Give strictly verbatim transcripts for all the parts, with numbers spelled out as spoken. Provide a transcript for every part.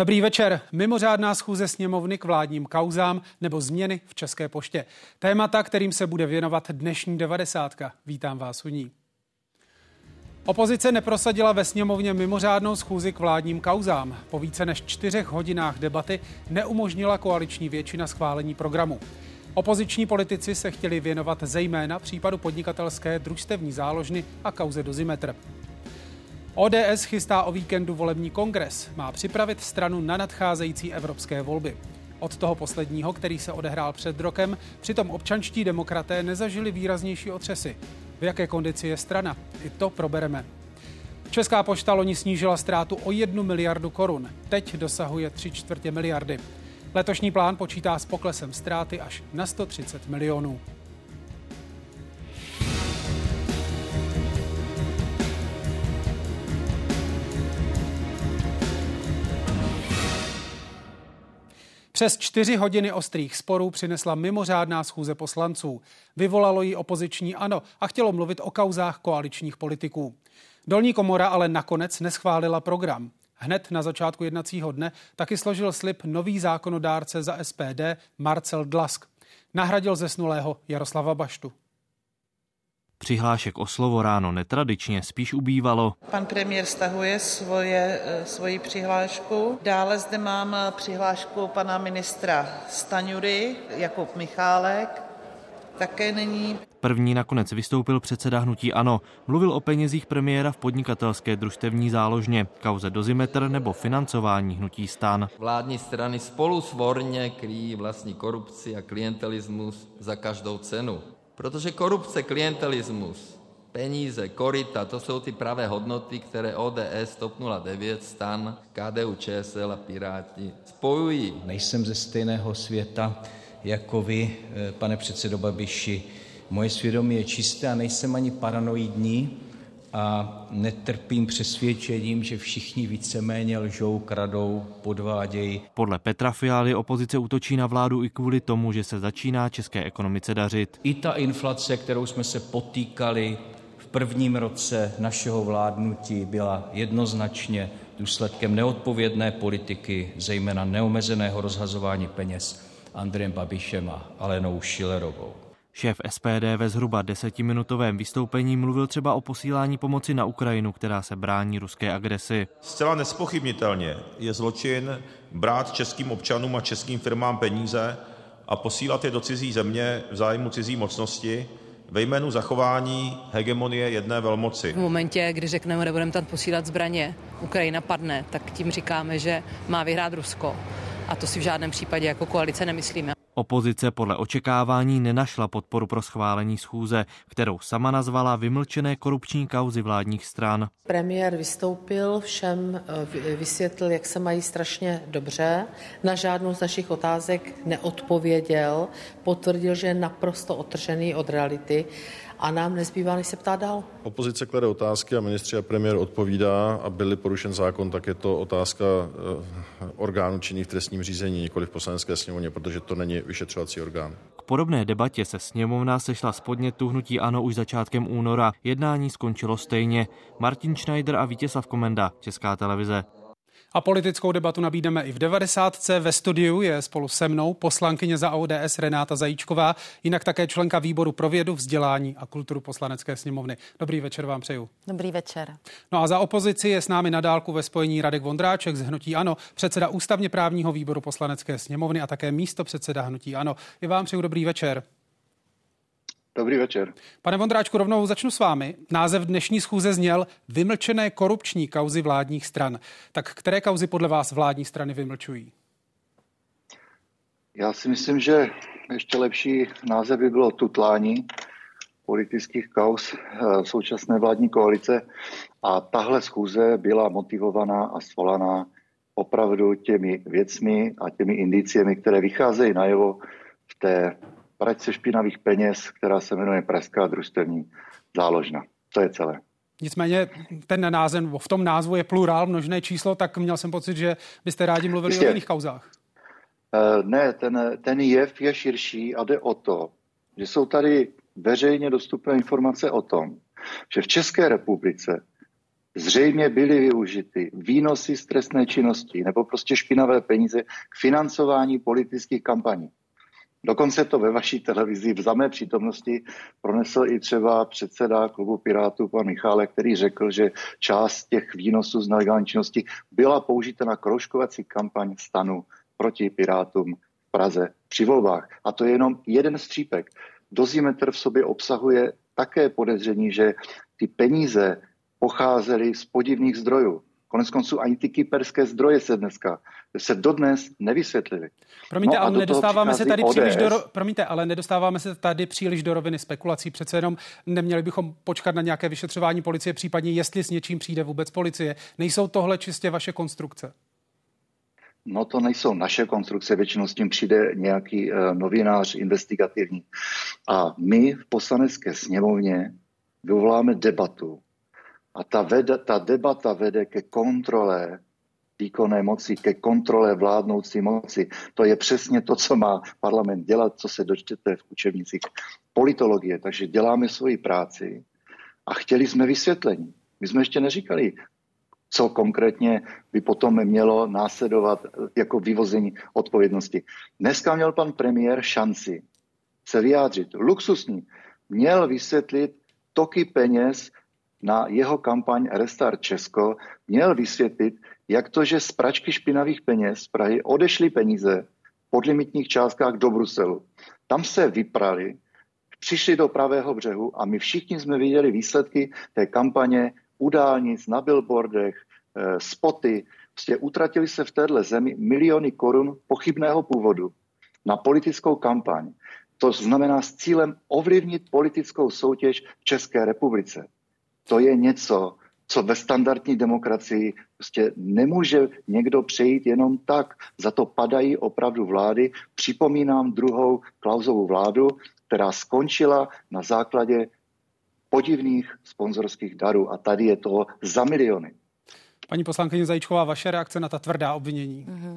Dobrý večer. Mimořádná schůze sněmovny k vládním kauzám nebo změny v České poště. Témata, kterým se bude věnovat dnešní devadesátka. Vítám vás u ní. Opozice neprosadila ve sněmovně mimořádnou schůzi k vládním kauzám. Po více než čtyřech hodinách debaty neumožnila koaliční většina schválení programu. Opoziční politici se chtěli věnovat zejména případu podnikatelské družstevní záložny a kauze Dozimetr. O D S chystá o víkendu volební kongres. Má připravit stranu na nadcházející evropské volby. Od toho posledního, který se odehrál před rokem, přitom občanští demokraté nezažili výraznější otřesy. V jaké kondici je strana? I to probereme. Česká pošta loni snížila ztrátu o jednu miliardu korun. Teď dosahuje tři čtvrtě miliardy. Letošní plán počítá s poklesem ztráty až na sto třicet milionů. Přes čtyři hodiny ostrých sporů přinesla mimořádná schůze poslanců. Vyvolalo ji opoziční ANO a chtělo mluvit o kauzách koaličních politiků. Dolní komora ale nakonec neschválila program. Hned na začátku jednacího dne taky složil slib nový zákonodárce za S P D Marcel Dlask. Nahradil zesnulého Jaroslava Baštu. Přihlášek o slovo ráno netradičně spíš ubývalo. Pan premiér stahuje svoje, svoji přihlášku. Dále zde mám přihlášku pana ministra Stanjury, Jakub Michálek. Také není. První nakonec vystoupil předseda hnutí ANO. Mluvil o penězích premiéra v podnikatelské družstevní záložně, kauze Dozimetr nebo financování hnutí STAN. Vládní strany spolu svorně kryjí vlastní korupci a klientelismus za každou cenu. Protože korupce, klientelismus, peníze, koryta, to jsou ty pravé hodnoty, které O D S, TOP nula devět, STAN, K D U Č S L a Piráti spojují. Nejsem ze stejného světa jako vy, pane předsedo Babiši. Moje svědomí je čisté a nejsem ani paranoidní a netrpím přesvědčením, že všichni víceméně lžou, kradou, podvádějí. Podle Petra Fialy opozice útočí na vládu i kvůli tomu, že se začíná české ekonomice dařit. I ta inflace, kterou jsme se potýkali v prvním roce našeho vládnutí, byla jednoznačně důsledkem neodpovědné politiky, zejména neomezeného rozhazování peněz Andrejem Babišem a Alenou Schillerovou. Šéf S P D ve zhruba desetiminutovém vystoupení mluvil třeba o posílání pomoci na Ukrajinu, která se brání ruské agresi. Zcela nezpochybnitelně je zločin brát českým občanům a českým firmám peníze a posílat je do cizí země v zájmu cizí mocnosti ve jménu zachování hegemonie jedné velmoci. V momentě, kdy řekneme, nebudeme tam posílat zbraně, Ukrajina padne, tak tím říkáme, že má vyhrát Rusko. A to si v žádném případě jako koalice nemyslíme. Opozice podle očekávání nenašla podporu pro schválení schůze, kterou sama nazvala vymlčené korupční kauzy vládních stran. Premiér vystoupil, všem vysvětlil, jak se mají strašně dobře. Na žádnou z našich otázek neodpověděl, potvrdil, že je naprosto odtržený od reality a nám nezbývá, než se ptát dál. Opozice klade otázky a ministři a premiér odpovídá a byl porušen zákon, tak je to otázka orgánů činných v trestním řízení, nikoli v Poslanecké sněmovně, protože to není vyšetřovací orgán. K podobné debatě se sněmovna sešla z podnětu hnutí ANO už začátkem února. Jednání skončilo stejně. Martin Schneider a Vítězslav Komenda, Česká televize. A politickou debatu nabídneme i v devadesátce. Ve studiu je spolu se mnou poslankyně za O D S Renáta Zajíčková, jinak také členka výboru pro vědu, vzdělání a kulturu Poslanecké sněmovny. Dobrý večer vám přeju. Dobrý večer. No a za opozici je s námi na dálku ve spojení Radek Vondráček z hnutí ANO, předseda ústavně právního výboru Poslanecké sněmovny a také místopředseda hnutí ANO. I vám přeju dobrý večer. Dobrý večer. Pane Vondráčku, rovnou začnu s vámi. Název dnešní schůze zněl Vymlčené korupční kauzy vládních stran. Tak které kauzy podle vás vládní strany vymlčují? Já si myslím, že ještě lepší název by bylo tutlání politických kauz současné vládní koalice. A tahle schůze byla motivovaná a svolaná opravdu těmi věcmi a těmi indiciemi, které vycházejí najevo v té pračce špinavých peněz, která se jmenuje Pražská družstevní záložna. To je celé. Nicméně ten název, v tom názvu je plurál, množné číslo, tak měl jsem pocit, že byste rádi mluvili Jistě. o jiných kauzách. Uh, ne, ten, ten jev je širší a jde o to, že jsou tady veřejně dostupné informace o tom, že v České republice zřejmě byly využity výnosy z trestné činnosti nebo prostě špinavé peníze k financování politických kampaní. Dokonce to ve vaší televizi v samé přítomnosti pronesl i třeba předseda klubu Pirátů, pan Michálek, který řekl, že část těch výnosů z nelegální činnosti byla použita na kroužkovací kampaň STANu proti Pirátům v Praze při volbách. A to je jenom jeden střípek. Dozimetr v sobě obsahuje také podezření, že ty peníze pocházely z podivných zdrojů. Konec konců ani ty kyperské zdroje se dneska se dodnes nevysvětlily. Promiňte, no ale nedostáváme se tady O D S. příliš do, promiňte, ale nedostáváme se tady příliš do roviny spekulací. Přece jenom neměli bychom počkat na nějaké vyšetřování policie, případně jestli s něčím přijde vůbec policie. Nejsou tohle čistě vaše konstrukce? No to nejsou naše konstrukce, většinou s tím přijde nějaký uh, novinář investigativní. A my v Poslanecké sněmovně vyvoláme debatu. A ta, vede, ta debata vede ke kontrole výkonné moci, ke kontrole vládnoucí moci. To je přesně to, co má parlament dělat, co se dočtete v učebnicích politologie. Takže děláme svoji práci a chtěli jsme vysvětlení. My jsme ještě neříkali, co konkrétně by potom mělo následovat jako vyvození odpovědnosti. Dneska měl pan premiér šanci se vyjádřit. Luxusní. Měl vysvětlit toky peněz na jeho kampaň Restart Česko, měl vysvětlit, jak to, že z pračky špinavých peněz z Prahy odešly peníze v podlimitních částkách do Bruselu. Tam se vyprali, přišli do pravého břehu a my všichni jsme viděli výsledky té kampaně u dálnic, na billboardech, eh, spoty. Prostě utratili se v téhle zemi miliony korun pochybného původu na politickou kampaň. To znamená s cílem ovlivnit politickou soutěž v České republice. To je něco, co ve standardní demokracii prostě nemůže někdo přejít jenom tak. Za to padají opravdu vlády. Připomínám druhou Klausovou vládu, která skončila na základě podivných sponzorských darů. A tady je toho za miliony. Paní poslankyně Zajíčková, vaše reakce na ta tvrdá obvinění? Mm-hmm.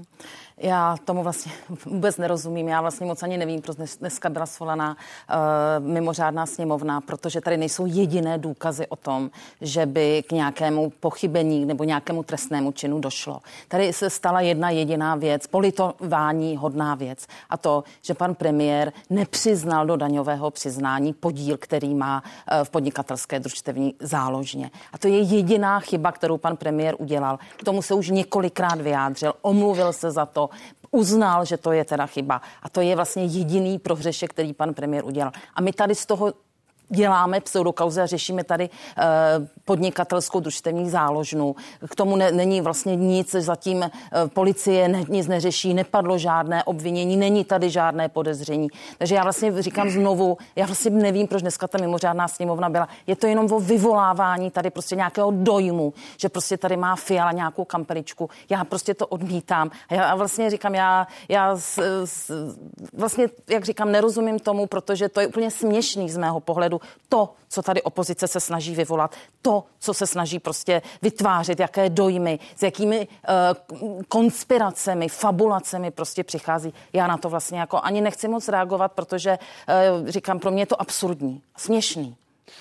Já tomu vlastně vůbec nerozumím. Já vlastně moc ani nevím, proč dneska byla svolaná uh, mimořádná sněmovna, protože tady nejsou jediné důkazy o tom, že by k nějakému pochybení nebo nějakému trestnému činu došlo. Tady se stala jedna jediná věc, politování hodná věc, a to, že pan premiér nepřiznal do daňového přiznání podíl, který má uh, v podnikatelské družstevní záložně. A to je jediná chyba, kterou pan premiér udělal. K tomu se už několikrát vyjádřil, omluvil se za to, uznal, že to je teda chyba. A to je vlastně jediný prohřešek, který pan premiér udělal. A my tady z toho děláme pseudokauzy a řešíme tady uh, podnikatelskou družstevní záložnu. K tomu ne, není vlastně nic, zatím uh, policie ne, nic neřeší, nepadlo žádné obvinění, není tady žádné podezření. Takže já vlastně říkám znovu, já vlastně nevím, proč dneska ta mimořádná sněmovna byla. Je to jenom o vyvolávání tady prostě nějakého dojmu, že prostě tady má Fiala nějakou kampeličku. Já prostě to odmítám. A já vlastně říkám, já, já s, s, vlastně, jak říkám, nerozumím tomu, protože to je úplně směšný z mého pohledu. To, co tady opozice se snaží vyvolat, to, co se snaží prostě vytvářet, jaké dojmy, s jakými uh, konspiracemi, fabulacemi prostě přichází. Já na to vlastně jako ani nechci moc reagovat, protože uh, říkám, pro mě je to absurdní, směšný.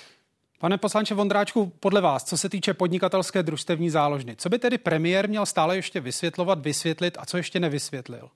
Pane poslanče Vondráčku, podle vás, co se týče podnikatelské družstevní záložny, co by tedy premiér měl stále ještě vysvětlovat, vysvětlit a co ještě nevysvětlil?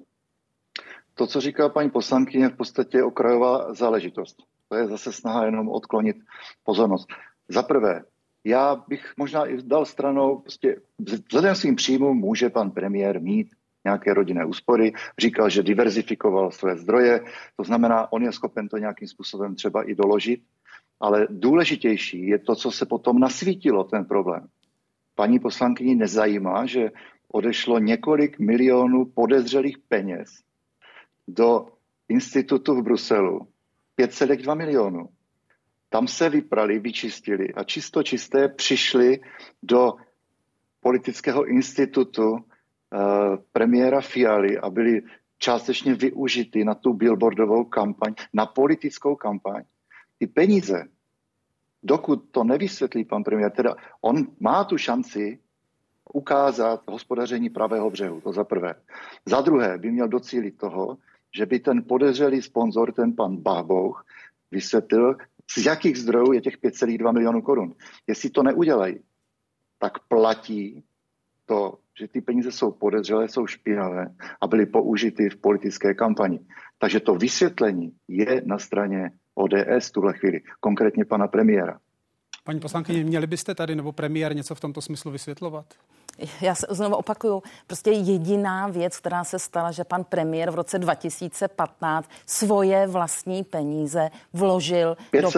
To, co říká paní poslankyně, je v podstatě okrajová záležitost. To je zase snaha jenom odklonit pozornost. Za prvé, já bych možná i dal stranou, prostě vzhledem svým příjmům může pan premiér mít nějaké rodinné úspory. Říkal, že diverzifikoval své zdroje, to znamená, on je schopen to nějakým způsobem třeba i doložit, ale důležitější je to, co se potom nasvítilo, ten problém. Paní poslankyni nezajímá, že odešlo několik milionů podezřelých peněz do institutu v Bruselu, pět celá dva milionu. Tam se vyprali, vyčistili a čisto čisté přišli do politického institutu uh, premiéra Fialy a byli částečně využity na tu billboardovou kampaň, na politickou kampaň. Ty peníze, dokud to nevysvětlí pan premiér, teda on má tu šanci ukázat hospodaření pravého břehu, to za prvé. Za druhé by měl docílit toho, že by ten podezřelý sponzor, ten pan Bábouch, vysvětlil, z jakých zdrojů je těch pět celá dva milionu korun. Jestli to neudělají, tak platí to, že ty peníze jsou podezřelé, jsou špinavé a byly použity v politické kampani. Takže to vysvětlení je na straně O D S v tuhle chvíli, konkrétně pana premiéra. Paní poslankyně, měli byste tady nebo premiér něco v tomto smyslu vysvětlovat? Já se znovu opakuju, prostě jediná věc, která se stala, že pan premiér v roce dva tisíce patnáct svoje vlastní peníze vložil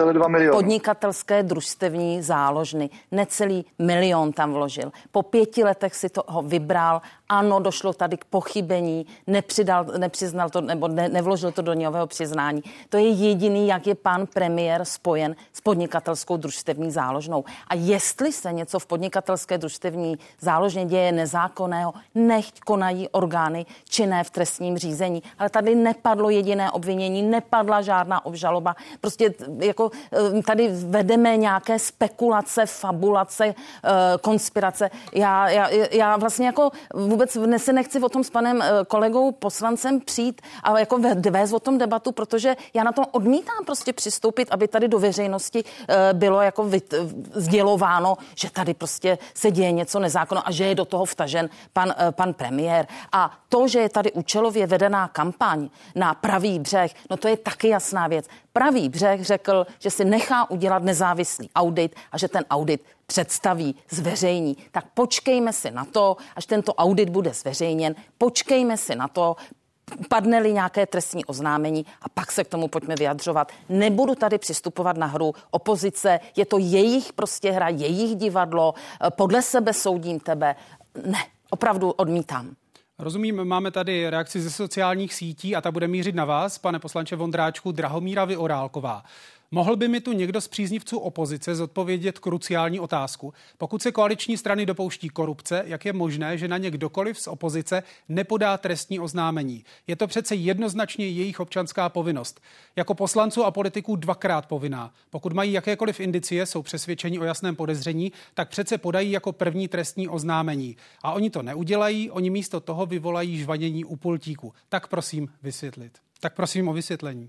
do podnikatelské družstevní záložny. Necelý milion tam vložil. Po pěti letech si toho vybral. Ano, došlo tady k pochybení, nepřidal, nepřiznal to nebo ne, nevložil to do daňového přiznání. To je jediný, jak je pan premiér spojen s podnikatelskou družstevní záložnou. A jestli se něco v podnikatelské družstevní záložně děje nezákonného, nechť konají orgány činné v trestním řízení. Ale tady nepadlo jediné obvinění, nepadla žádná obžaloba. Prostě jako tady vedeme nějaké spekulace, fabulace, konspirace. Já, já, já vlastně jako vůbec se nechci o tom s panem kolegou poslancem přijít a jako vést o tom debatu, protože já na to odmítám prostě přistoupit, aby tady do veřejnosti bylo jako sdělováno, že tady prostě se děje něco nezákonného a že je do toho vtažen pan, pan premiér. A to, že je tady účelově vedená kampaň na Pravý břeh, no to je taky jasná věc. Pravý břeh řekl, že si nechá udělat nezávislý audit a že ten audit představí, zveřejní. Tak počkejme si na to, až tento audit bude zveřejněn, počkejme si na to, padne-li nějaké trestní oznámení a pak se k tomu pojďme vyjadřovat. Nebudu tady přistupovat na hru opozice, je to jejich prostě hra, jejich divadlo, podle sebe soudím tebe. Ne, opravdu odmítám. Rozumím, máme tady reakci ze sociálních sítí a ta bude mířit na vás, pane poslanče Vondráčku. Drahomíra Vyorálková. Mohl by mi tu někdo z příznivců opozice zodpovědět kruciální otázku? Pokud se koaliční strany dopouští korupce, jak je možné, že na ně kdokoliv z opozice nepodá trestní oznámení? Je to přece jednoznačně jejich občanská povinnost. Jako poslanců a politiků dvakrát povinná. Pokud mají jakékoliv indicie, jsou přesvědčeni o jasném podezření, tak přece podají jako první trestní oznámení. A oni to neudělají, oni místo toho vyvolají žvanění u pultíku. Tak prosím vysvětlit. Tak prosím o vysvětlení.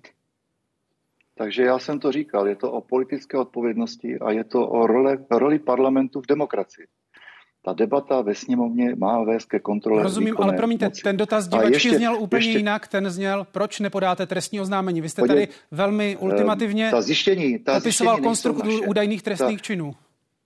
Takže já jsem to říkal, je to o politické odpovědnosti a je to o roli, roli parlamentu v demokracii. Ta debata ve sněmovně má vést ke kontrole. Rozumím, ale promiňte, moci. ten dotaz divačky ještě, zněl úplně ještě, jinak. Ten zněl, proč nepodáte trestní oznámení? Vy jste podě, tady velmi ultimativně ta zjištění, ta popisoval konstrukt údajných trestních ta, činů.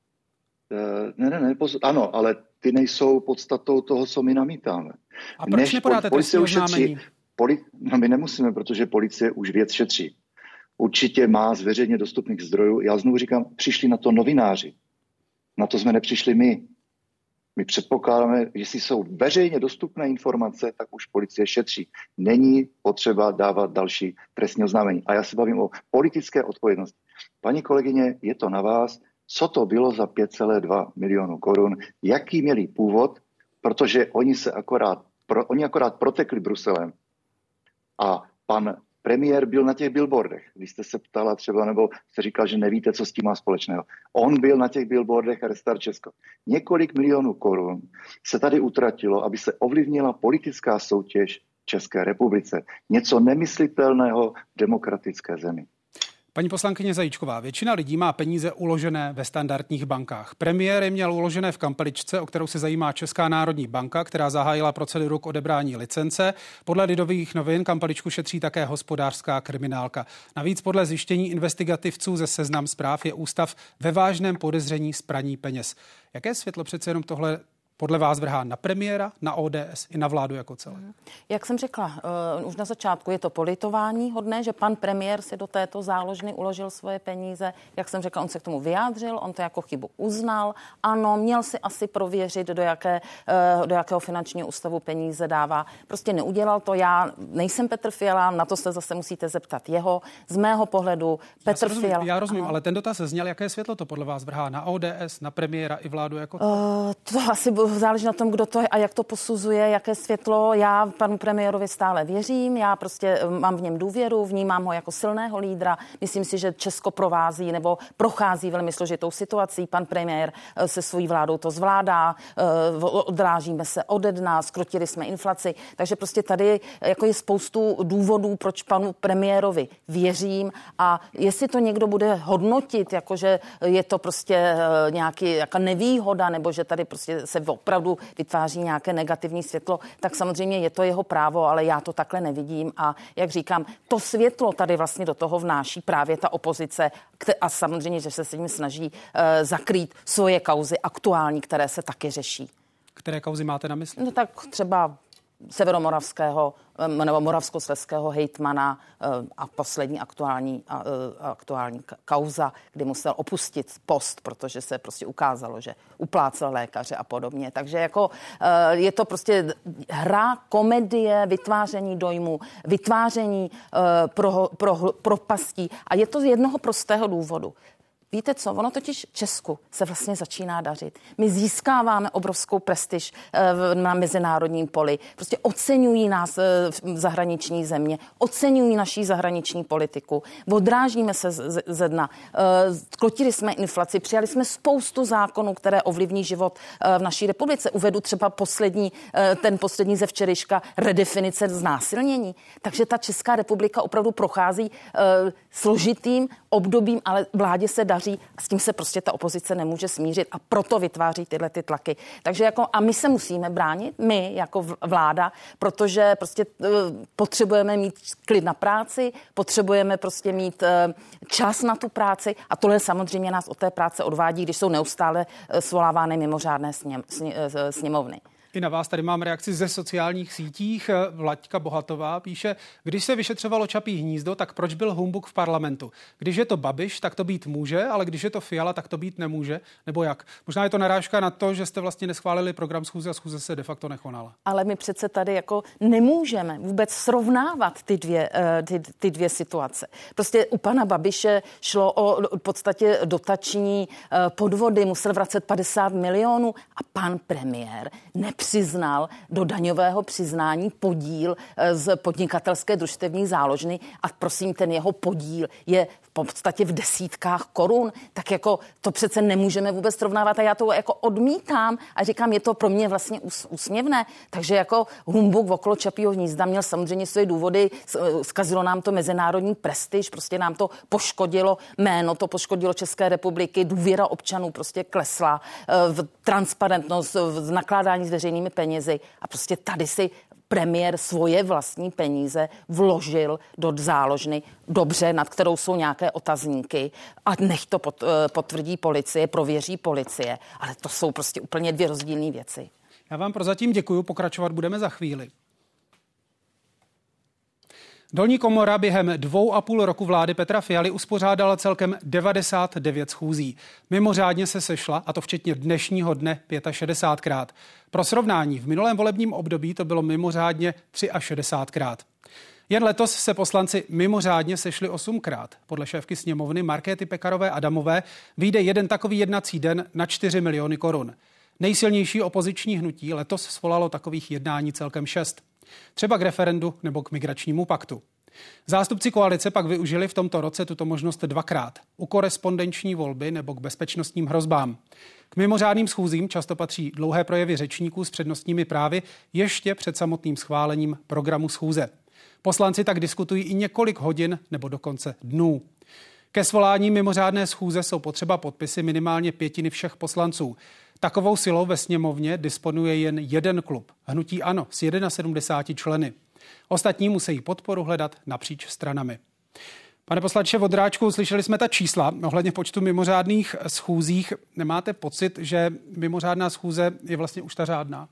Ne, ne, ne, poz, ano, ale ty nejsou podstatou toho, co my namítáme. A proč Než nepodáte trestní oznámení? Poli, no my nemusíme, protože policie už věc šetří. Určitě má z veřejně dostupných zdrojů. Já znovu říkám, přišli na to novináři. Na to jsme nepřišli my. My předpokládáme, že jestli jsou veřejně dostupné informace, tak už policie šetří. Není potřeba dávat další trestní oznámení. A já se bavím o politické odpovědnosti. Paní kolegyně, je to na vás, co to bylo za pět celá dva milionu korun, jaký měli původ, protože oni se akorát, pro, oni akorát protekli Bruselem. A pan premiér byl na těch billboardech. Vy jste se ptala třeba, nebo jste říkal, že nevíte, co s tím má společného. On byl na těch billboardech a Restart Česko. Několik milionů korun se tady utratilo, aby se ovlivnila politická soutěž v České republice. Něco nemyslitelného v demokratické zemi. Paní poslankyně Zajíčková, většina lidí má peníze uložené ve standardních bankách. Premiér je měl uložené v kampeličce, o kterou se zajímá Česká národní banka, která zahájila proceduru k odebrání licence. Podle Lidových novin kampeličku šetří také hospodářská kriminálka. Navíc podle zjištění investigativců ze Seznam Zpráv je ústav ve vážném podezření z praní peněz. Jaké světlo přece jenom tohle podle vás vrhá na premiéra, na O D S i na vládu jako celé? Jak jsem řekla, uh, už na začátku je to politování hodné, že pan premiér si do této záložny uložil svoje peníze. Jak jsem řekla, on se k tomu vyjádřil, on to jako chybu uznal. Ano, měl si asi prověřit, do, jaké, uh, do jakého finančního ústavu peníze dává. Prostě neudělal to. Já nejsem Petr Fiala, na to se zase musíte zeptat jeho. Z mého pohledu Petr já rozumím, Fiala... Já rozumím, ano. Ale ten dotaz zněl, jaké světlo to podle vás vrhá na O D S, na premiéra i vládu jako celé? Uh, to asi záleží na tom, kdo to je a jak to posuzuje, jaké světlo. Já panu premiérovi stále věřím, já prostě mám v něm důvěru, vnímám ho jako silného lídra. Myslím si, že Česko provází nebo prochází velmi složitou situací. Pan premiér se svojí vládou to zvládá, odrážíme se ode dna, skrotili jsme inflaci, takže prostě tady jako je spoustu důvodů, proč panu premiérovi věřím, a jestli to někdo bude hodnotit, jakože je to prostě nějaký jaká nevýhoda, nebo že tady prostě se opravdu vytváří nějaké negativní světlo, tak samozřejmě je to jeho právo, ale já to takhle nevidím a jak říkám, to světlo tady vlastně do toho vnáší právě ta opozice a samozřejmě, že se s tím snaží uh, zakrýt svoje kauzy aktuální, které se taky řeší. Které kauzy máte na mysli? No tak třeba severomoravského nebo moravskoslezského hejtmana a poslední aktuální, aktuální kauza, kdy musel opustit post, protože se prostě ukázalo, že uplácel lékaře a podobně. Takže jako je to prostě hra, komedie, vytváření dojmu, vytváření pro, pro, propastí a je to z jednoho prostého důvodu. Víte co, ono totiž Česku se vlastně začíná dařit. My získáváme obrovskou prestiž na mezinárodním poli. Prostě oceňují nás zahraniční země, oceňují naší zahraniční politiku, odrážíme se ze dna, skrotili jsme inflaci, přijali jsme spoustu zákonů, které ovlivní život v naší republice. Uvedu třeba poslední, ten poslední ze včerejška, redefinice znásilnění. Takže ta Česká republika opravdu prochází složitým obdobím, ale vládě se daří a s tím se prostě ta opozice nemůže smířit a proto vytváří tyhle ty tlaky. Takže jako a my se musíme bránit, my jako vláda, protože prostě uh, potřebujeme mít klid na práci, potřebujeme prostě mít uh, čas na tu práci a tohle samozřejmě nás od té práce odvádí, když jsou neustále uh, svolávány mimořádné sněm, sně, uh, sněmovny. I na vás tady mám reakci ze sociálních sítích. Vlaďka Bohatová píše, když se vyšetřovalo Čapí hnízdo, tak proč byl humbuk v parlamentu? Když je to Babiš, tak to být může, ale když je to Fiala, tak to být nemůže. Nebo jak? Možná je to narážka na to, že jste vlastně neschválili program schůze a schůze se de facto nekonala. Ale my přece tady jako nemůžeme vůbec srovnávat ty dvě, ty, ty dvě situace. Prostě u pana Babiše šlo o v podstatě dotační podvody, musel vracet padesát milionů a pan premiér nepřiznal do daňového přiznání podíl z podnikatelské družstevní záložny a prosím, ten jeho podíl je v podstatě v desítkách korun, tak jako to přece nemůžeme vůbec srovnávat a já to jako odmítám a říkám, je to pro mě vlastně úsměvné, takže jako humbuk okolo Čapího hnízda měl samozřejmě své důvody, zkazilo nám to mezinárodní prestiž, prostě nám to poškodilo jméno, to poškodilo České republiky, důvěra občanů prostě klesla, v transparentnost, v nakládání s veřejnými penězi a prostě tady si premiér svoje vlastní peníze vložil do záložny, dobře, nad kterou jsou nějaké otazníky a nech to potvrdí policie, prověří policie, ale to jsou prostě úplně dvě rozdílné věci. Já vám prozatím děkuju, pokračovat budeme za chvíli. Dolní komora během dvou a půl roku vlády Petra Fialy uspořádala celkem devadesát devět schůzí. Mimořádně se sešla, a to včetně dnešního dne, šedesátikrát. Pro srovnání, v minulém volebním období to bylo mimořádně šedesátitřikrát. Jen letos se poslanci mimořádně sešli osmkrát. Podle šéfky sněmovny Markéty Pekarové Adamové vyjde jeden takový jednací den na čtyři miliony korun. Nejsilnější opoziční hnutí letos svolalo takových jednání celkem šest. Třeba k referendu nebo k migračnímu paktu. Zástupci koalice pak využili v tomto roce tuto možnost dvakrát. U korespondenční volby nebo k bezpečnostním hrozbám. K mimořádným schůzím často patří dlouhé projevy řečníků s přednostními právy ještě před samotným schválením programu schůze. Poslanci tak diskutují i několik hodin nebo dokonce dnů. Ke svolání mimořádné schůze jsou potřeba podpisy minimálně pětiny všech poslanců. Takovou silou ve sněmovně disponuje jen jeden klub, hnutí ANO s sedmdesáti jedna členy. Ostatní musí podporu hledat napříč stranami. Pane poslanče Vondráčku, slyšeli jsme ta čísla ohledně počtu mimořádných schůzích. Nemáte pocit, že mimořádná schůze je vlastně už ta řádná?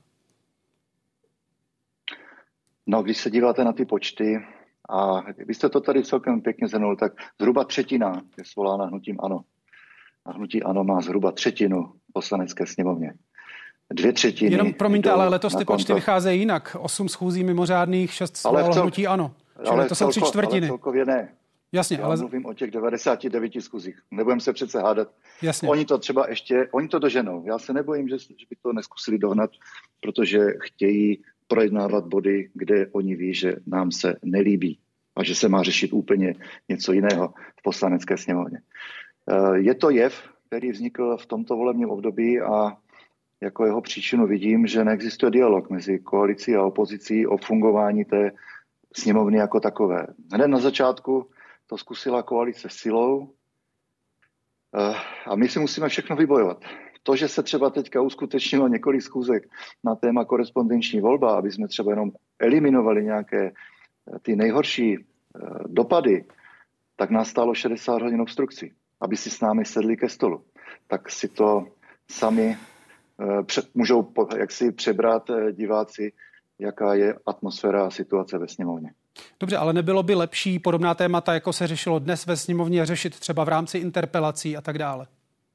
No, když se díváte na ty počty, a vy jste to tady celkem pěkně zhrnul, tak zhruba třetina je svolána hnutím ANO. A hnutí ANO má zhruba třetinu poslanecké sněmovně. Dvě třetiny... Jenom promiňte, ale letos ty počty vycházejí jinak. Osm schůzí mimořádných, šest svolalo hnutí ANO. Čili ale to jsou tři čtvrtiny. Ale celkově ne. Jasně, Já ale... mluvím o těch devadesáti devíti schůzích. Nebudeme se přece hádat. Jasně. Oni to třeba ještě, oni to doženou. Já se nebojím, že, že by to neskusili dohnat, protože chtějí projednávat body, kde oni ví, že nám se nelíbí a že se má řešit úplně něco jiného v Poslanecké sněmovně. Je to jev, který vznikl v tomto volebním období a jako jeho příčinu vidím, že neexistuje dialog mezi koalicí a opozicí o fungování té sněmovny jako takové. Hned na začátku to zkusila koalice silou a my si musíme všechno vybojovat. To, že se třeba teďka uskutečnilo několik schůzek na téma korespondenční volba, aby jsme třeba jenom eliminovali nějaké ty nejhorší dopady, tak nás stálo šedesát hodin obstrukcí, aby si s námi sedli ke stolu. Tak si to sami můžou jaksi přebrat diváci, jaká je atmosféra a situace ve sněmovně. Dobře, ale nebylo by lepší podobná témata, jako se řešilo dnes ve sněmovně, řešit třeba v rámci interpelací a tak dále?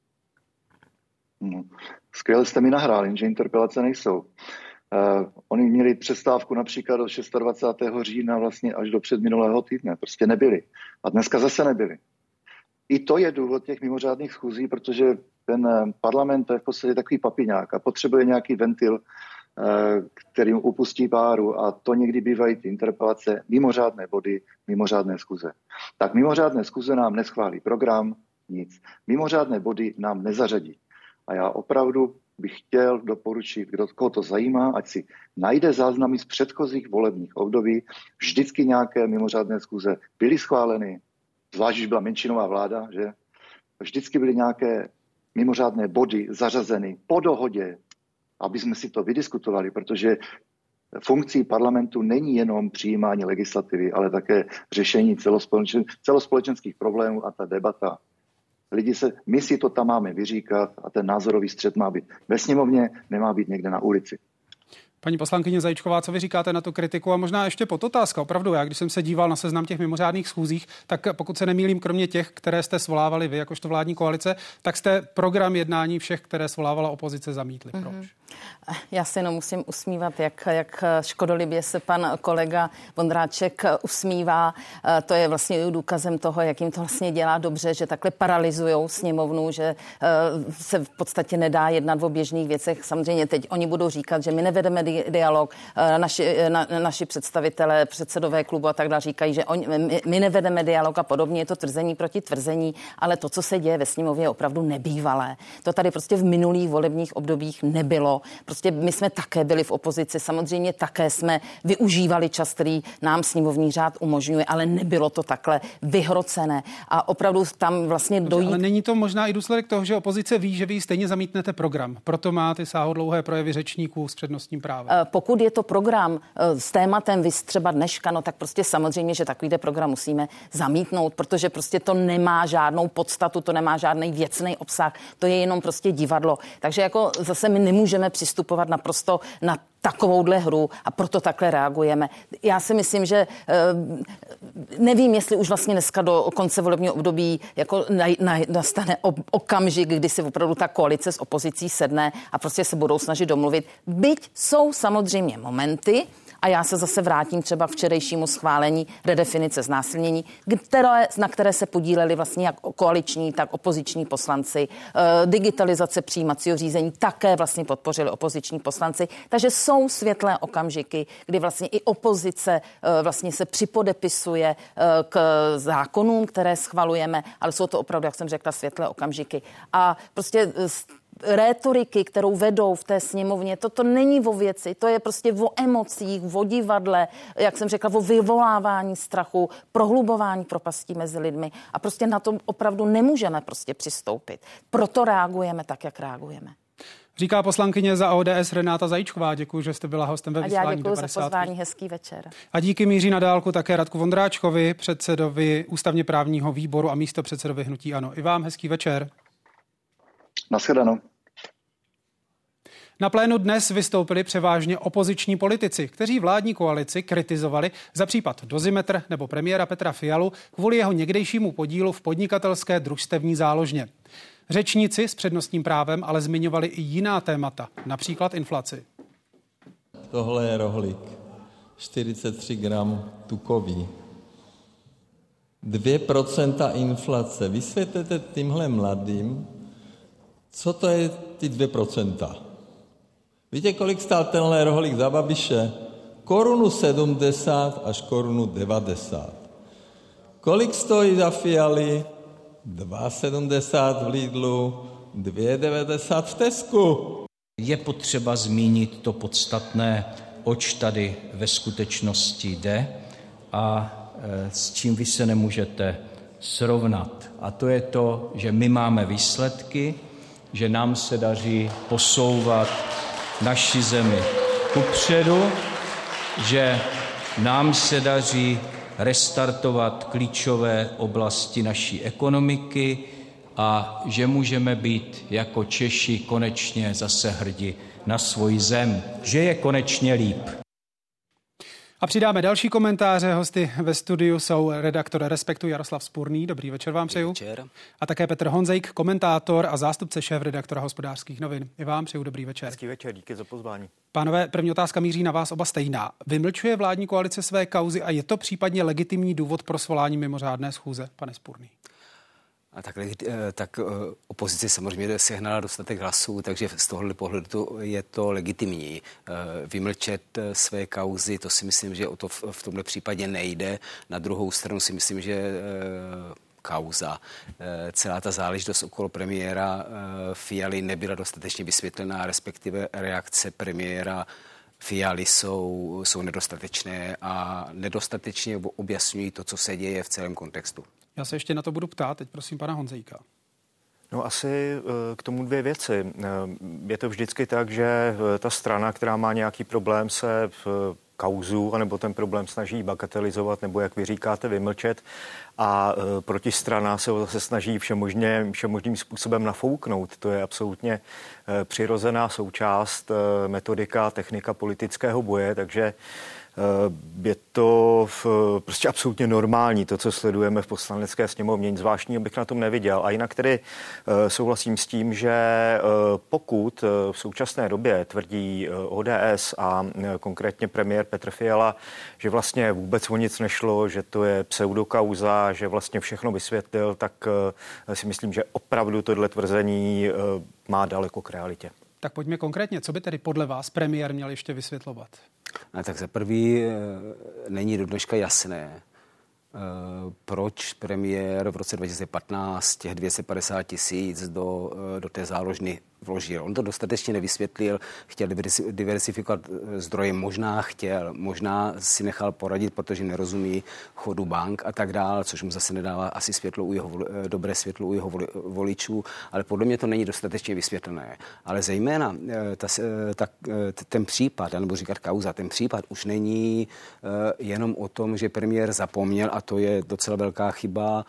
No, skvěle jste mi nahráli, že interpelace nejsou. Uh, oni měli přestávku například od dvacátého šestého října vlastně až do předminulého týdne. Prostě nebyli. A dneska zase nebyli. I to je důvod těch mimořádných schůzí, protože ten parlament je v podstatě takový papiňák a potřebuje nějaký ventil, kterým upustí páru, a to někdy bývají ty interpelace, mimořádné body, mimořádné schůze. Tak mimořádné schůze nám neschválí program, nic. Mimořádné body nám nezařadí. A já opravdu bych chtěl doporučit, kdo koho to zajímá, ať si najde záznamy z předchozích volebních období. Vždycky nějaké mimořádné schůze byly schváleny, zvlášť, když byla menšinová vláda, že? Vždycky byly nějaké mimořádné body zařazeny po dohodě, aby jsme si to vydiskutovali, protože funkcí parlamentu není jenom přijímání legislativy, ale také řešení celospolečen, celospolečenských problémů a ta debata. Lidi se, my si to tam máme vyříkat a ten názorový střet má být ve sněmovně, nemá být někde na ulici. Paní poslankyně Zajíčková, co vy říkáte na tu kritiku? A možná ještě podotázka. Opravdu, já když jsem se díval na seznam těch mimořádných schůzích, tak pokud se nemýlím, kromě těch, které jste svolávali vy, jakožto vládní koalice, tak jste program jednání všech, které svolávala opozice, zamítli. Proč? Mm-hmm. Já se jenom musím usmívat, jak, jak škodolibě se pan kolega Vondráček usmívá. To je vlastně důkazem toho, jak jim to vlastně dělá dobře, že takhle paralyzujou sněmovnu, že se v podstatě nedá jednat o běžných věcech. Samozřejmě teď oni budou říkat, že my nevedeme di- dialog, naši, na, naši představitelé, předsedové klubu a tak dále říkají, že oni, my, my nevedeme dialog a podobně. Je to tvrzení proti tvrzení, ale to, co se děje ve sněmovně, je opravdu nebývalé. To tady prostě v minulých volebních obdobích nebylo. Prostě my jsme také byli v opozici, samozřejmě také jsme využívali čas, který nám sněmovní řád umožňuje, ale nebylo to takhle vyhrocené. A opravdu tam vlastně dojít... Ale není to možná i důsledek toho, že opozice ví, že vy stejně zamítnete program. Proto má ty sáhodlouhé projevy řečníků s přednostním právem. Pokud je to program s tématem vys třeba dneška, no tak prostě samozřejmě, že takovýhle program musíme zamítnout, protože prostě to nemá žádnou podstatu, to nemá žádný věcný obsah, to je jenom prostě divadlo. Takže jako zase my nemůžeme přistupovat naprosto na takovouhle hru a proto takhle reagujeme. Já si myslím, že nevím, jestli už vlastně dneska do konce volebního období jako nastane okamžik, kdy si opravdu ta koalice s opozicí sedne a prostě se budou snažit domluvit. Byť jsou samozřejmě momenty, a já se zase vrátím třeba včerejšímu schválení redefinice znásilnění, které, na které se podíleli vlastně jak koaliční, tak opoziční poslanci. E, digitalizace přijímacího řízení také vlastně podpořili opoziční poslanci. Takže jsou světlé okamžiky, kdy vlastně i opozice e, vlastně se připodepisuje e, k zákonům, které schvalujeme, ale jsou to opravdu, jak jsem řekla, světlé okamžiky. A prostě rétoriky, kterou vedou v té sněmovně, toto není o věci, to je prostě o emocích, o divadle, jak jsem řekla, o vyvolávání strachu, prohlubování propastí mezi lidmi a prostě na to opravdu nemůžeme prostě přistoupit. Proto reagujeme tak, jak reagujeme. Říká poslankyně za O D S Renáta Zajíčková. Děkuji, že jste byla hostem ve vysílání devadesátky. Já děkuji za pozvání, hezký večer. A díky míří na dálku také Radku Vondráčkovi, předsedovi ústavně právního výboru a místopředsedovi hnutí ANO. I vám hezký večer. Nashledanou. Na plénu dnes vystoupili převážně opoziční politici, kteří vládní koalici kritizovali za případ Dozimetr nebo premiéra Petra Fialu kvůli jeho někdejšímu podílu v podnikatelské družstevní záložně. Řečníci s přednostním právem ale zmiňovali i jiná témata, například inflaci. Tohle je rohlík, čtyřicet tři gramů tukový. dvě procenta inflace. Vysvětlete tímhle mladým, co to je ty dvě procenta. Víte, kolik stál tenhle rohlík za Babiše? Korunu sedmdesát až korunu devadesát. Kolik stojí za Fialy? dva sedmdesát v Lidlu, dva devadesát v Tesku. Je potřeba zmínit to podstatné, oč tady ve skutečnosti jde a e, s čím vy se nemůžete srovnat. A to je to, že my máme výsledky, že nám se daří posouvat naši zemi kupředu, že nám se daří restartovat klíčové oblasti naší ekonomiky a že můžeme být jako Češi konečně zase hrdí na svoji zem, že je konečně líp. A přidáme další komentáře. Hosty ve studiu jsou redaktor Respektu Jaroslav Spurný. Dobrý večer vám přeju. Večer. A také Petr Honzejk, komentátor a zástupce šéfredaktora Hospodářských novin. I vám přeju dobrý večer. Hezký večer, díky za pozvání. Pánové, první otázka míří na vás oba stejná. Vymlčuje vládní koalice své kauzy a je to případně legitimní důvod pro svolání mimořádné schůze, pane Spurný? A tak, tak opozice samozřejmě sehnala dostatek hlasů, takže z tohohle pohledu je to legitimní. Vymlčet své kauzy, to si myslím, že o to v tomhle případě nejde. Na druhou stranu si myslím, že kauza, celá ta záležitost okolo premiéra Fialy nebyla dostatečně vysvětlená, respektive reakce premiéra Fialy jsou, jsou nedostatečné a nedostatečně objasňují to, co se děje v celém kontextu. Já se ještě na to budu ptát, teď prosím pana Honzejka. No asi k tomu dvě věci. Je to vždycky tak, že ta strana, která má nějaký problém, se v kauzu anebo ten problém snaží bagatelizovat nebo, jak vy říkáte, vymlčet a protistrana se ho zase snaží všemožně, všemožným způsobem nafouknout. To je absolutně přirozená součást metodika, technika politického boje, takže je to prostě absolutně normální, to, co sledujeme v Poslanecké sněmovně, nic zvláštního bych na tom neviděl. A jinak tedy souhlasím s tím, že pokud v současné době tvrdí O D S a konkrétně premiér Petr Fiala, že vlastně vůbec o nic nešlo, že to je pseudokauza, že vlastně všechno vysvětlil, tak si myslím, že opravdu tohle tvrzení má daleko k realitě. Tak pojďme konkrétně, co by tedy podle vás premiér měl ještě vysvětlovat? No, tak za prvý není do dneška jasné, proč premiér v roce dva tisíce patnáct těch dvě stě padesát tisíc do, do té záložny vložil. On to dostatečně nevysvětlil, chtěl diversifikovat zdroje, možná chtěl, možná si nechal poradit, protože nerozumí chodu bank a tak dál, což mu zase nedává asi světlo u jeho, dobré světlo u jeho voličů, ale podle mě to není dostatečně vysvětlené. Ale zejména ta, ta, ten případ, nebo říkat kauza, ten případ už není jenom o tom, že premiér zapomněl, a to je docela velká chyba,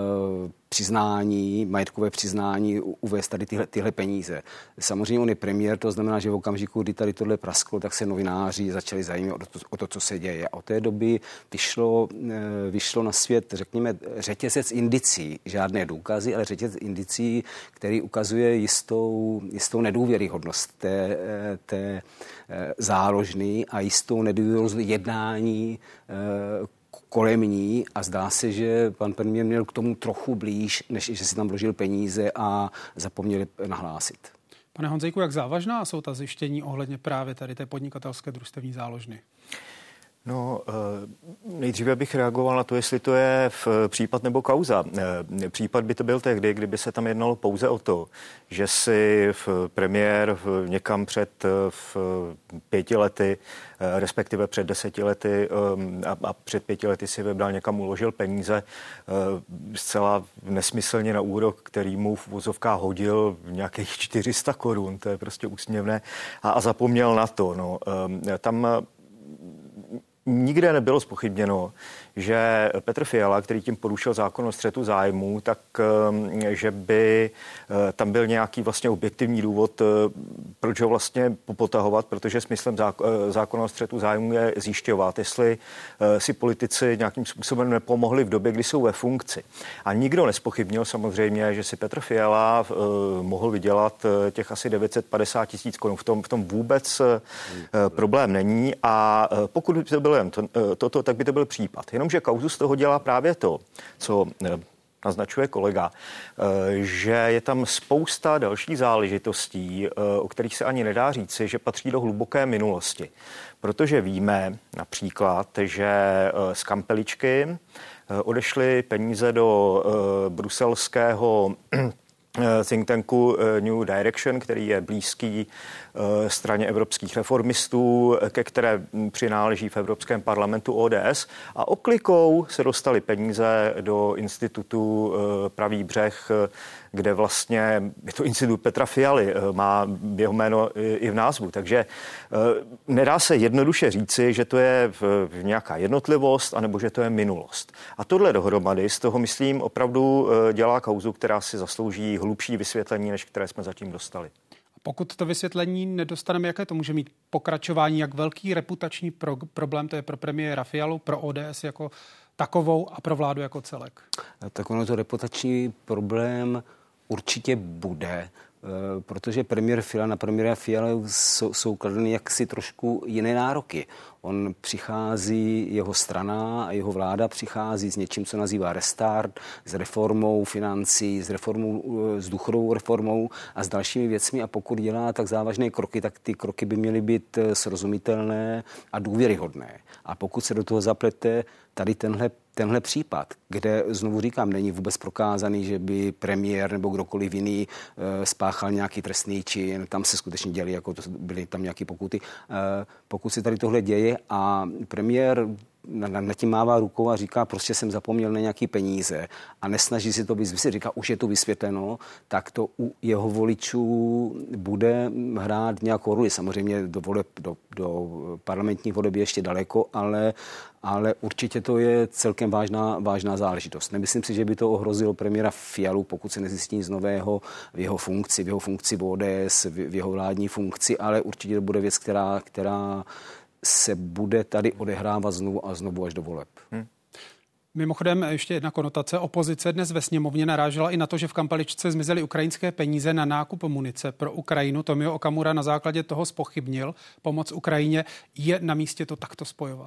přiznání, majetkové přiznání, uvést tady tyhle, tyhle peníze. Samozřejmě on je premiér, to znamená, že v okamžiku, kdy tady tohle prasklo, tak se novináři začali zajímat o to, o to co se děje. A od té doby vyšlo, vyšlo na svět, řekněme, řetězec indicí, žádné důkazy, ale řetězec indicí, který ukazuje jistou, jistou nedůvěryhodnost té, té záložny a jistou nedůvěryhodnost jednání kolem ní a zdá se, že pan premiér měl k tomu trochu blíž, než že si tam vložil peníze a zapomněli nahlásit. Pane Honzejku, jak závažná jsou ta zjištění ohledně právě tady té podnikatelské družstevní záložny? No, nejdříve bych reagoval na to, jestli to je v případ nebo kauza. Případ by to byl tehdy, kdyby se tam jednalo pouze o to, že si v premiér někam před v pěti lety, respektive před deseti lety a před pěti lety si vybral někam, uložil peníze zcela nesmyslně na úrok, který mu v vozovkách hodil nějakých čtyři sta korun, to je prostě úsměvné, a, a zapomněl na to. No, tam nikde nebylo zpochybněno, že Petr Fiala, který tím porušil zákon o střetu zájmů, tak že by tam byl nějaký vlastně objektivní důvod, proč ho vlastně popotahovat, protože smyslem zákona o střetu zájmů je zjišťovat, jestli si politici nějakým způsobem nepomohli v době, kdy jsou ve funkci. A nikdo nespochybnil samozřejmě, že si Petr Fiala mohl vydělat těch asi devět set padesát tisíc korun. V tom, v tom vůbec problém není a pokud by to bylo jen toto, to, tak by to byl případ. Jenomže kauzu z toho dělá právě to, co naznačuje kolega, že je tam spousta dalších záležitostí, o kterých se ani nedá říci, že patří do hluboké minulosti. Protože víme například, že z kampeličky odešly peníze do bruselského think tanku New Direction, který je blízký straně evropských reformistů, ke které přináleží v Evropském parlamentu O D S, a oklikou se dostaly peníze do institutu Pravý břeh, kde vlastně je to institut Petra Fialy, má jeho jméno i v názvu. Takže nedá se jednoduše říci, že to je nějaká jednotlivost, anebo že to je minulost. A tohle dohromady z toho, myslím, opravdu dělá kauzu, která si zaslouží hlubší vysvětlení, než které jsme zatím dostali. Pokud to vysvětlení nedostaneme, jaké to může mít pokračování, jak velký reputační pro, problém to je pro premiéra Fialu, pro O D S jako takovou a pro vládu jako celek? Tak ono to reputační problém určitě bude, protože premiér Fiala, na premiéra Fiala jsou, jsou kladeny jaksi trošku jiné nároky. On přichází, jeho strana a jeho vláda přichází s něčím, co nazývá restart, s reformou financí, s reformou, s důchodovou reformou a s dalšími věcmi, a pokud dělá tak závažné kroky, tak ty kroky by měly být srozumitelné a důvěryhodné. A pokud se do toho zaplete tady tenhle Tenhle případ, kde, znovu říkám, není vůbec prokázaný, že by premiér nebo kdokoliv jiný e, spáchal nějaký trestný čin, tam se skutečně děli, jako to, byly tam nějaké pokuty. E, pokud se tady tohle děje a premiér na, na tím mává rukou a říká, prostě jsem zapomněl na nějaký peníze a nesnaží si to vysvětlit, říká, už je to vysvětleno, tak to u jeho voličů bude hrát nějakou roli. Samozřejmě do, voleb, do, do parlamentních voleb je ještě daleko, ale ale určitě to je celkem vážná, vážná záležitost. Nemyslím si, že by to ohrozilo premiéra Fialu, pokud se nezjistí nic nového v jeho funkci, v jeho funkci v O D S, v jeho vládní funkci, ale určitě to bude věc, která, která se bude tady odehrávat znovu a znovu až do voleb. Hmm. Mimochodem ještě jedna konotace. Opozice dnes ve sněmovně narážela i na to, že v kampeličce zmizely ukrajinské peníze na nákup munice pro Ukrajinu. Tomio Okamura na základě toho zpochybnil pomoc Ukrajině. Je na místě to takto spojovat?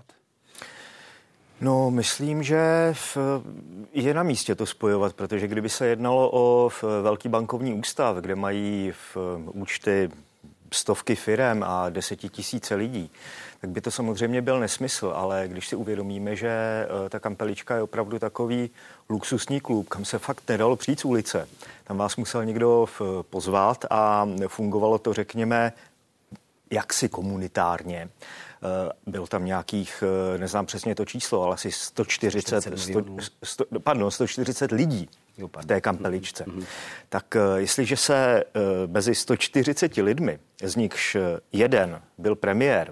No, myslím, že je na místě to spojovat, protože kdyby se jednalo o velký bankovní ústav, kde mají v účty stovky firem a desetitisíce lidí, tak by to samozřejmě byl nesmysl, ale když si uvědomíme, že ta kampelička je opravdu takový luxusní klub, kam se fakt nedalo přijít z ulice, tam vás musel někdo pozvat a fungovalo to, řekněme, jaksi komunitárně. Bylo tam nějakých, neznám přesně to číslo, ale asi sto čtyřicet, sto, sto, pardon, sto čtyřicet lidí v té kampeličce. Mm-hmm. Tak jestliže se mezi sto čtyřiceti lidmi, z nichž jeden byl premiér,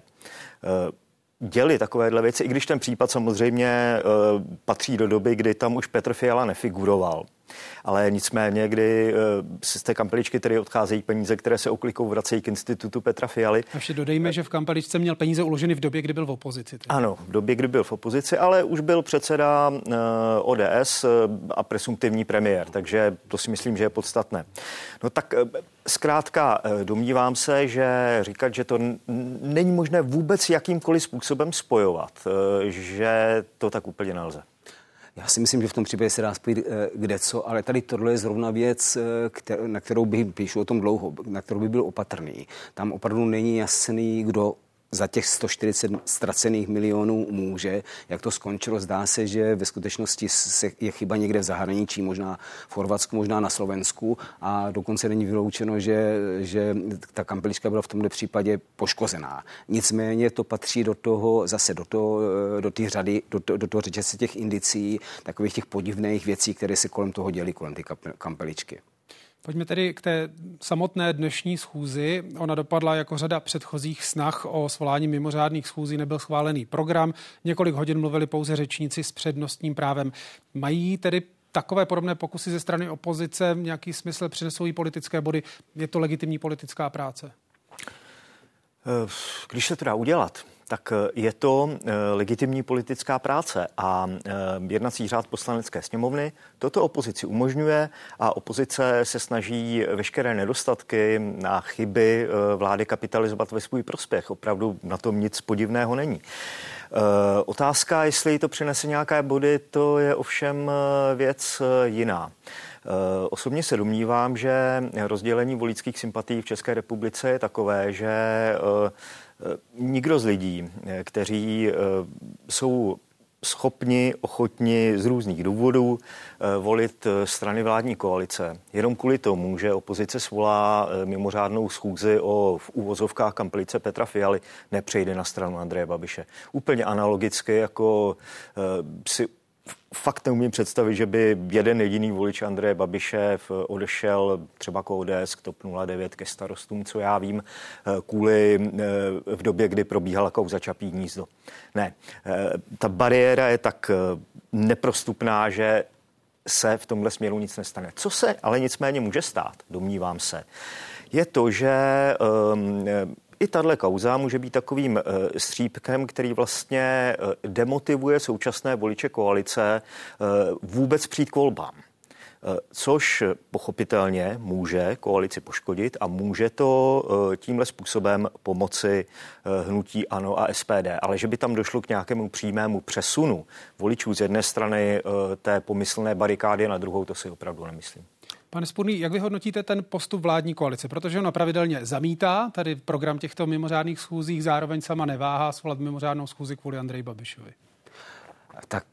děli takovéhle věci, i když ten případ samozřejmě patří do doby, kdy tam už Petr Fiala nefiguroval. Ale nicméně, kdy z té kampeličky tedy odcházejí peníze, které se oklikou vracejí k institutu Petra Fialy. A ještě dodejme, že v kampeličce měl peníze uloženy v době, kdy byl v opozici. Tedy. Ano, v době, kdy byl v opozici, ale už byl předseda O D S a presumptivní premiér, takže to si myslím, že je podstatné. No tak zkrátka domnívám se, že říkat, že to není možné vůbec jakýmkoliv způsobem spojovat, že to tak úplně nelze. Já si myslím, že v tom případě se dá spojit kde co, ale tady tohle je zrovna věc, na kterou bych, píšu o tom dlouho, na kterou by byl opatrný. Tam opravdu není jasný, kdo za těch sto čtyřicet ztracených milionů může. Jak to skončilo, zdá se, že ve skutečnosti je chyba někde v zahraničí, možná v Chorvatsku, možná na Slovensku a dokonce není vyloučeno, že, že ta kampelička byla v tomto případě poškozená. Nicméně to patří do toho, zase do toho, do té řady, do, to, do toho řetězce těch indicí, takových těch podivných věcí, které se kolem toho dělí, kolem té kampeličky. Pojďme tedy k té samotné dnešní schůzi. Ona dopadla jako řada předchozích snah o svolání mimořádných schůzí, nebyl schválený program. Několik hodin mluvili pouze řečníci s přednostním právem. Mají tedy takové podobné pokusy ze strany opozice nějaký smysl, přinesou jí politické body? Je to legitimní politická práce? Když se to dá udělat, tak je to legitimní politická práce a jednací řád Poslanecké sněmovny toto opozici umožňuje a opozice se snaží veškeré nedostatky a chyby vlády kapitalizovat ve svůj prospěch. Opravdu na tom nic podivného není. Otázka, jestli to přinese nějaké body, to je ovšem věc jiná. Osobně se domnívám, že rozdělení voličských sympatií v České republice je takové, že nikdo z lidí, kteří jsou schopni, ochotni z různých důvodů volit strany vládní koalice. Jenom kvůli tomu, že opozice svolá mimořádnou schůzi o v úvozovkách kampelice Petra Fialy, nepřejde na stranu Andreje Babiše. Úplně analogicky, jako si fakt neumím představit, že by jeden jediný volič Andreje Babiše odešel třeba k O D S, k TOP nula devět, ke Starostům, co já vím, kvůli v době, kdy probíhala kauza Čapí hnízdo. Ne, ta bariéra je tak neprostupná, že se v tomhle směru nic nestane. Co se ale nicméně může stát, domnívám se, je to, že um, i tahle kauza může být takovým střípkem, který vlastně demotivuje současné voliče koalice vůbec přijít k volbám. Což pochopitelně může koalici poškodit a může to tímhle způsobem pomoci hnutí ANO a S P D. Ale že by tam došlo k nějakému přímému přesunu voličů z jedné strany té pomyslné barikády na druhou, to si opravdu nemyslím. Pane Spurný, jak vy hodnotíte ten postup vládní koalice? Protože ona pravidelně zamítá tady program těchto mimořádných schůzích, zároveň sama neváhá svolat mimořádnou schůzi kvůli Andreji Babišovi. Tak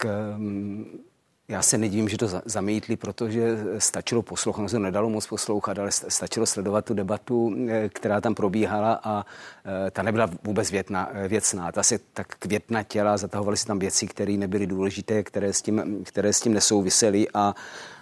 já se nedivím, že to zamítli, protože stačilo poslouchat, no se nedalo moc poslouchat, ale stačilo sledovat tu debatu, která tam probíhala a ta nebyla vůbec větna, věcná. Ta se tak květnatěla, zatahovaly se tam věci, které nebyly důležité, které s tím, které s tím nesouvisely a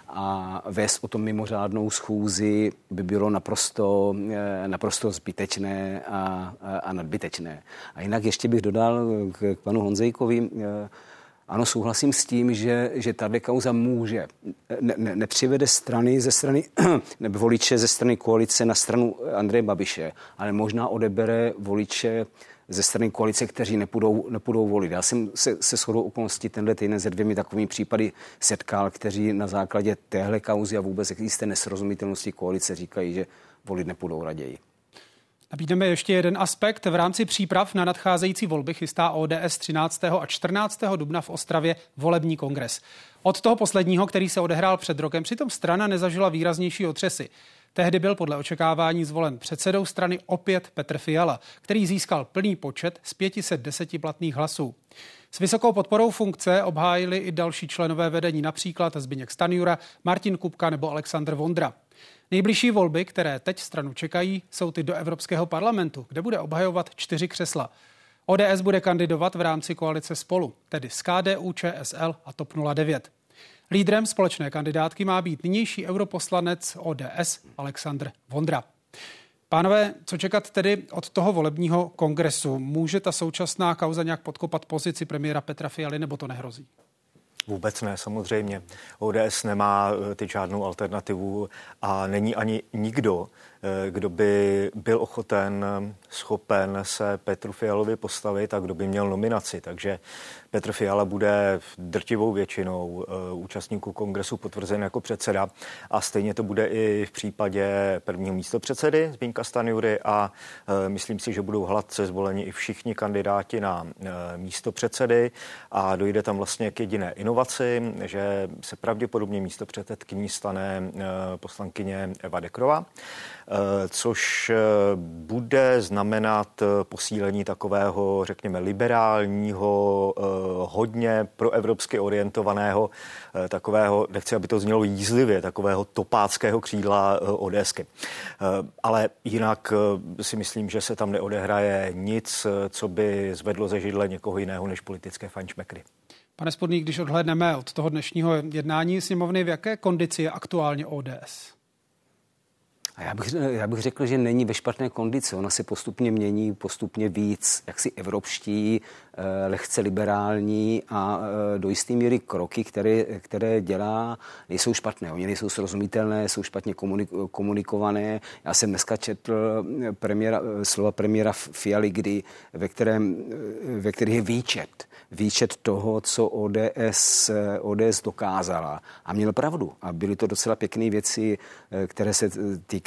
A vést o tom mimořádnou schůzi by bylo naprosto, naprosto zbytečné a, a nadbytečné. A jinak ještě bych dodal k, k panu Honzejkovi. Ano, souhlasím s tím, že, že tato kauza může, ne, ne, nepřivede strany ze strany, nebo voliče ze strany koalice na stranu Andreje Babiše, ale možná odebere voliče ze strany koalice, kteří nepůjdou, nepůjdou volit. Já jsem se, se shodou okolností tenhle týden se dvěmi takovými případy setkal, kteří na základě téhle kauzy a vůbec jisté nesrozumitelnosti koalice říkají, že volit nepůjdou raději. Nabídneme ještě jeden aspekt. V rámci příprav na nadcházející volby chystá O D S třináctého a čtrnáctého dubna v Ostravě volební kongres. Od toho posledního, který se odehrál před rokem, přitom strana nezažila výraznější otřesy. Tehdy byl podle očekávání zvolen předsedou strany opět Petr Fiala, který získal plný počet z pět set deset platných hlasů. S vysokou podporou funkce obhájili i další členové vedení, například Zbyněk Stanjura, Martin Kupka nebo Alexandr Vondra. Nejbližší volby, které teď stranu čekají, jsou ty do Evropského parlamentu, kde bude obhajovat čtyři křesla. O D S bude kandidovat v rámci koalice Spolu, tedy s K D U, Č S L a TOP nula devět. Lídrem společné kandidátky má být nynější europoslanec O D S Alexandr Vondra. Pánové, co čekat tedy od toho volebního kongresu? Může ta současná kauza nějak podkopat pozici premiéra Petra Fialy, nebo to nehrozí? Vůbec ne, samozřejmě. O D S nemá teď žádnou alternativu a není ani nikdo, kdo by byl ochoten, schopen se Petru Fialovi postavit a kdo by měl nominaci. Takže Petr Fiala bude drtivou většinou účastníků kongresu potvrzen jako předseda a stejně to bude i v případě prvního místopředsedy Zbyňka Stanjury a myslím si, že budou hladce zvoleni i všichni kandidáti na místopředsedy a dojde tam vlastně k jediné inovaci, že se pravděpodobně místopředsedkyní stane poslankyně Eva Dekrová, což bude znamenat posílení takového, řekněme, liberálního, hodně proevropsky orientovaného, takového, nechci, aby to znělo jízlivě, takového topáckého křídla ODSky. Ale jinak si myslím, že se tam neodehraje nic, co by zvedlo ze židle někoho jiného než politické fajnšmekry. Pane Spodný, když odhlédneme od toho dnešního jednání sněmovny, v jaké kondici je aktuálně O D S? A já bych, já bych řekl, že není ve špatné kondici. Ona se postupně mění, postupně víc, jaksi evropští, lehce liberální a do jisté míry kroky, které, které dělá, nejsou špatné. Oni nejsou srozumitelné, jsou špatně komunikované. Já jsem dneska četl premiéra, slova premiéra Fialy, kdy, ve, kterém, ve kterých je výčet. Výčet toho, co O D S, O D S dokázala. A měl pravdu. A byly to docela pěkné věci, které se týkaly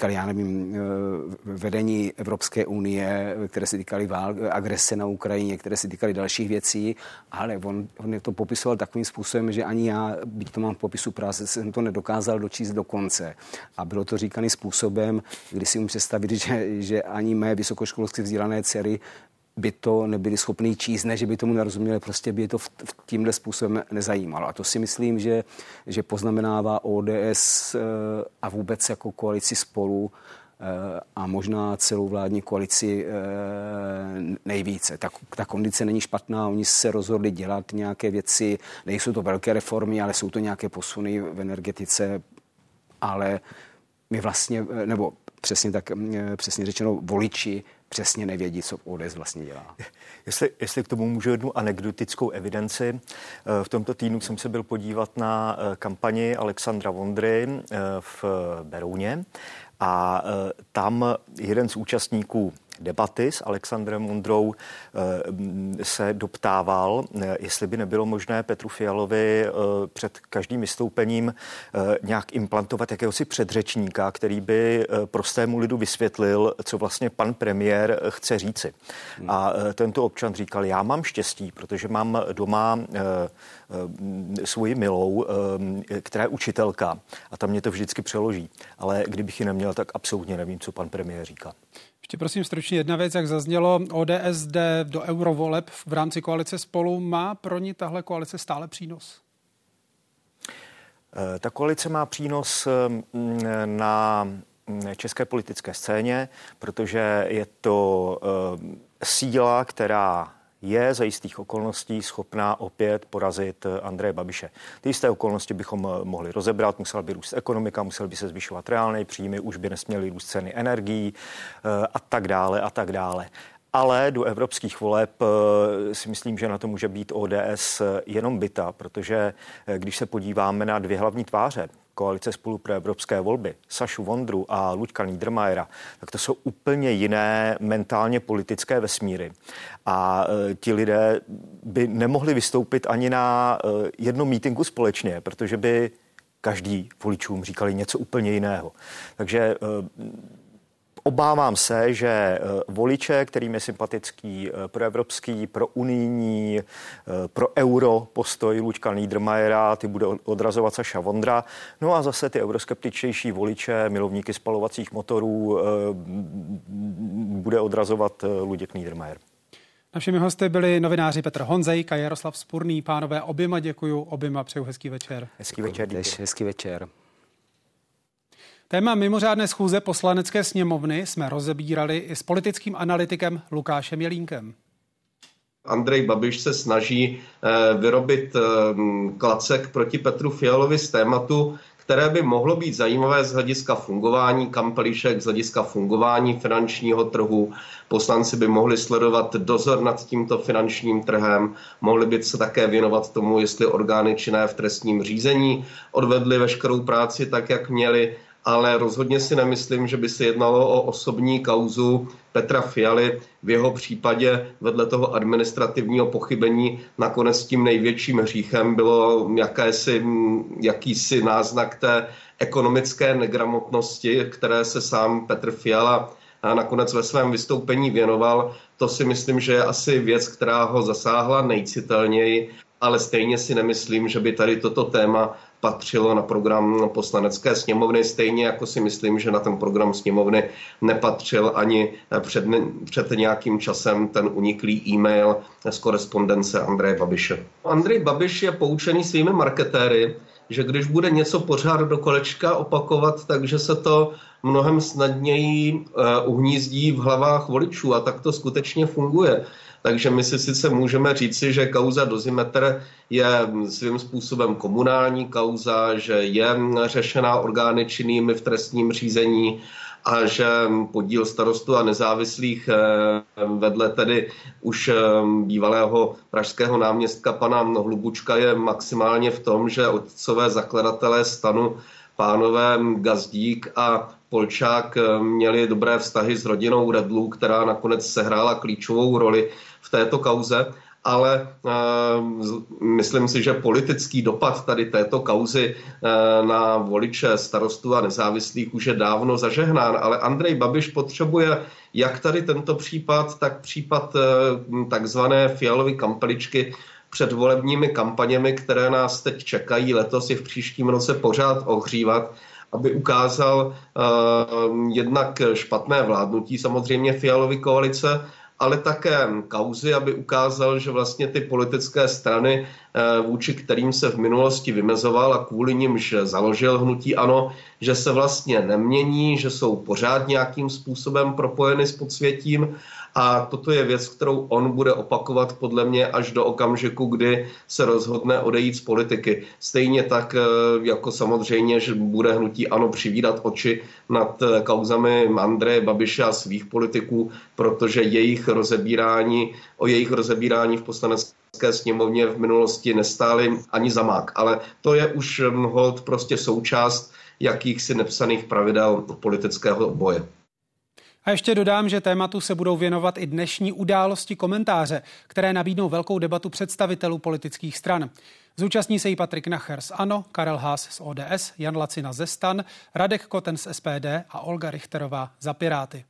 týkaly, já nevím, vedení Evropské unie, které se týkaly agrese na Ukrajině, které se týkaly dalších věcí, ale on, on to popisoval takovým způsobem, že ani já, byť to mám v popisu práce, jsem to nedokázal dočíst do konce. A bylo to říkaný způsobem, kdy si umím představit, že, že ani mé vysokoškolsky vzdělané dcery by to nebyli schopni číst, ne, že by tomu nerozuměli, prostě by to v, v tímhle způsobem nezajímalo. A to si myslím, že, že poznamenává O D S a vůbec jako koalici Spolu a možná celou vládní koalici nejvíce. Ta, ta kondice není špatná, oni se rozhodli dělat nějaké věci, nejsou to velké reformy, ale jsou to nějaké posuny v energetice, ale my vlastně, nebo přesně tak, přesně řečeno, voliči přesně nevědí, co O D S vlastně dělá. Jestli, jestli k tomu můžu jednu anekdotickou evidenci. V tomto týdnu jsem se byl podívat na kampani Alexandra Vondry v Berouně a tam jeden z účastníků debaty s Alexandrem Vondrou se doptával, jestli by nebylo možné Petru Fialovi před každým vystoupením nějak implantovat jakéhosi předřečníka, který by prostému lidu vysvětlil, co vlastně pan premiér chce říci. Hmm. A tento občan říkal, já mám štěstí, protože mám doma svoji milou, která je učitelka a tam mě to vždycky přeloží. Ale kdybych ji neměl, tak absolutně nevím, co pan premiér říká. Ještě prosím stručně jedna věc, jak zaznělo, O D S jde do eurovoleb v rámci koalice Spolu. Má pro ní tahle koalice stále přínos? Ta koalice má přínos na české politické scéně, protože je to síla, která je za jistých okolností schopná opět porazit Andreje Babiše. Ty jisté okolnosti bychom mohli rozebrat, musela by růst ekonomika, musel by se zvyšovat reálné příjmy, už by nesměly růst ceny energií a tak dále a tak dále. Ale do evropských voleb si myslím, že na to může být O D S jenom bita, protože když se podíváme na dvě hlavní tváře koalice Spolu pro evropské volby, Sašu Vondru a Luďka Niedermayera, tak to jsou úplně jiné mentálně politické vesmíry. A e, ti lidé by nemohli vystoupit ani na e, jednom mítinku společně, protože by každý voličům říkali něco úplně jiného. Takže e, obávám se, že voliče, kterým je sympatický proevropský, pro unijní, pro euro postoj Luďka Niedermayera, ty bude odrazovat Saša Vondra. No a zase ty euroskeptičtější voliče, milovníky spalovacích motorů, bude odrazovat Luděk Niedermayer. Našimi hosty byli novináři Petr Honzejk a Jaroslav Spurný. Pánové, oběma děkuju, oběma přeju hezký večer. Hezký večer. Tež hezký večer. Téma mimořádné schůze Poslanecké sněmovny jsme rozebírali i s politickým analytikem Lukášem Jelínkem. Andrej Babiš se snaží vyrobit klacek proti Petru Fialovi z tématu, které by mohlo být zajímavé z hlediska fungování kampelišek, z hlediska fungování finančního trhu. Poslanci by mohli sledovat dozor nad tímto finančním trhem, mohli by se také věnovat tomu, jestli orgány činné v trestním řízení odvedly veškerou práci tak, jak měli, ale rozhodně si nemyslím, že by se jednalo o osobní kauzu Petra Fialy. V jeho případě vedle toho administrativního pochybení nakonec tím největším hříchem bylo jakési, jakýsi náznak té ekonomické negramotnosti, které se sám Petr Fiala nakonec ve svém vystoupení věnoval. To si myslím, že je asi věc, která ho zasáhla nejcitelněji, ale stejně si nemyslím, že by tady toto téma patřilo na program Poslanecké sněmovny, stejně jako si myslím, že na ten program sněmovny nepatřil ani před, před nějakým časem ten uniklý e-mail z korespondence Andreje Babiše. Andrej Babiš je poučený svými marketéry, že když bude něco pořád do kolečka opakovat, takže se to mnohem snadněji uhnízdí v hlavách voličů a tak to skutečně funguje. Takže my si sice můžeme říci, že kauza Dozimetr je svým způsobem komunální kauza, že je řešená orgány činnými v trestním řízení a že podíl starostů a nezávislých vedle tedy už bývalého pražského náměstka pana Hlubučka je maximálně v tom, že otcové zakladatelé STANu, pánové Gazdík a Polčák, měli dobré vztahy s rodinou Redlů, která nakonec sehrála klíčovou roli v této kauze. ale myslím si, že politický dopad tady této kauzy na voliče Starostů a nezávislých už je dávno zažehnán, ale Andrej Babiš potřebuje jak tady tento případ, tak případ takzvané Fialovy kampeličky před volebními kampaněmi, které nás teď čekají letos i v příštím roce pořád ohřívat, aby ukázal uh, jednak špatné vládnutí samozřejmě Fialovy koalice, ale také kauzy, aby ukázal, že vlastně ty politické strany, vůči kterým se v minulosti vymezoval a kvůli nimž založil hnutí ANO, že se vlastně nemění, že jsou pořád nějakým způsobem propojeny s podsvětím. A toto je věc, kterou on bude opakovat podle mě až do okamžiku, kdy se rozhodne odejít z politiky. Stejně tak, jako samozřejmě, že bude hnutí ANO přivídat oči nad kauzami Andreje Babiše a svých politiků, protože jejich rozebírání, o jejich rozebírání v Poslanecké sněmovně v minulosti nestáli ani zamák. Ale to je už holt prostě součást jakýchsi nepsaných pravidel politického boje. A ještě dodám, že tématu se budou věnovat i dnešní události komentáře, které nabídnou velkou debatu představitelů politických stran. Zúčastní se jí Patrik Nacher z ANO, Karel Haas z O D S, Jan Lacina ze STAN, Radek Koten z S P D a Olga Richterová za Piráty.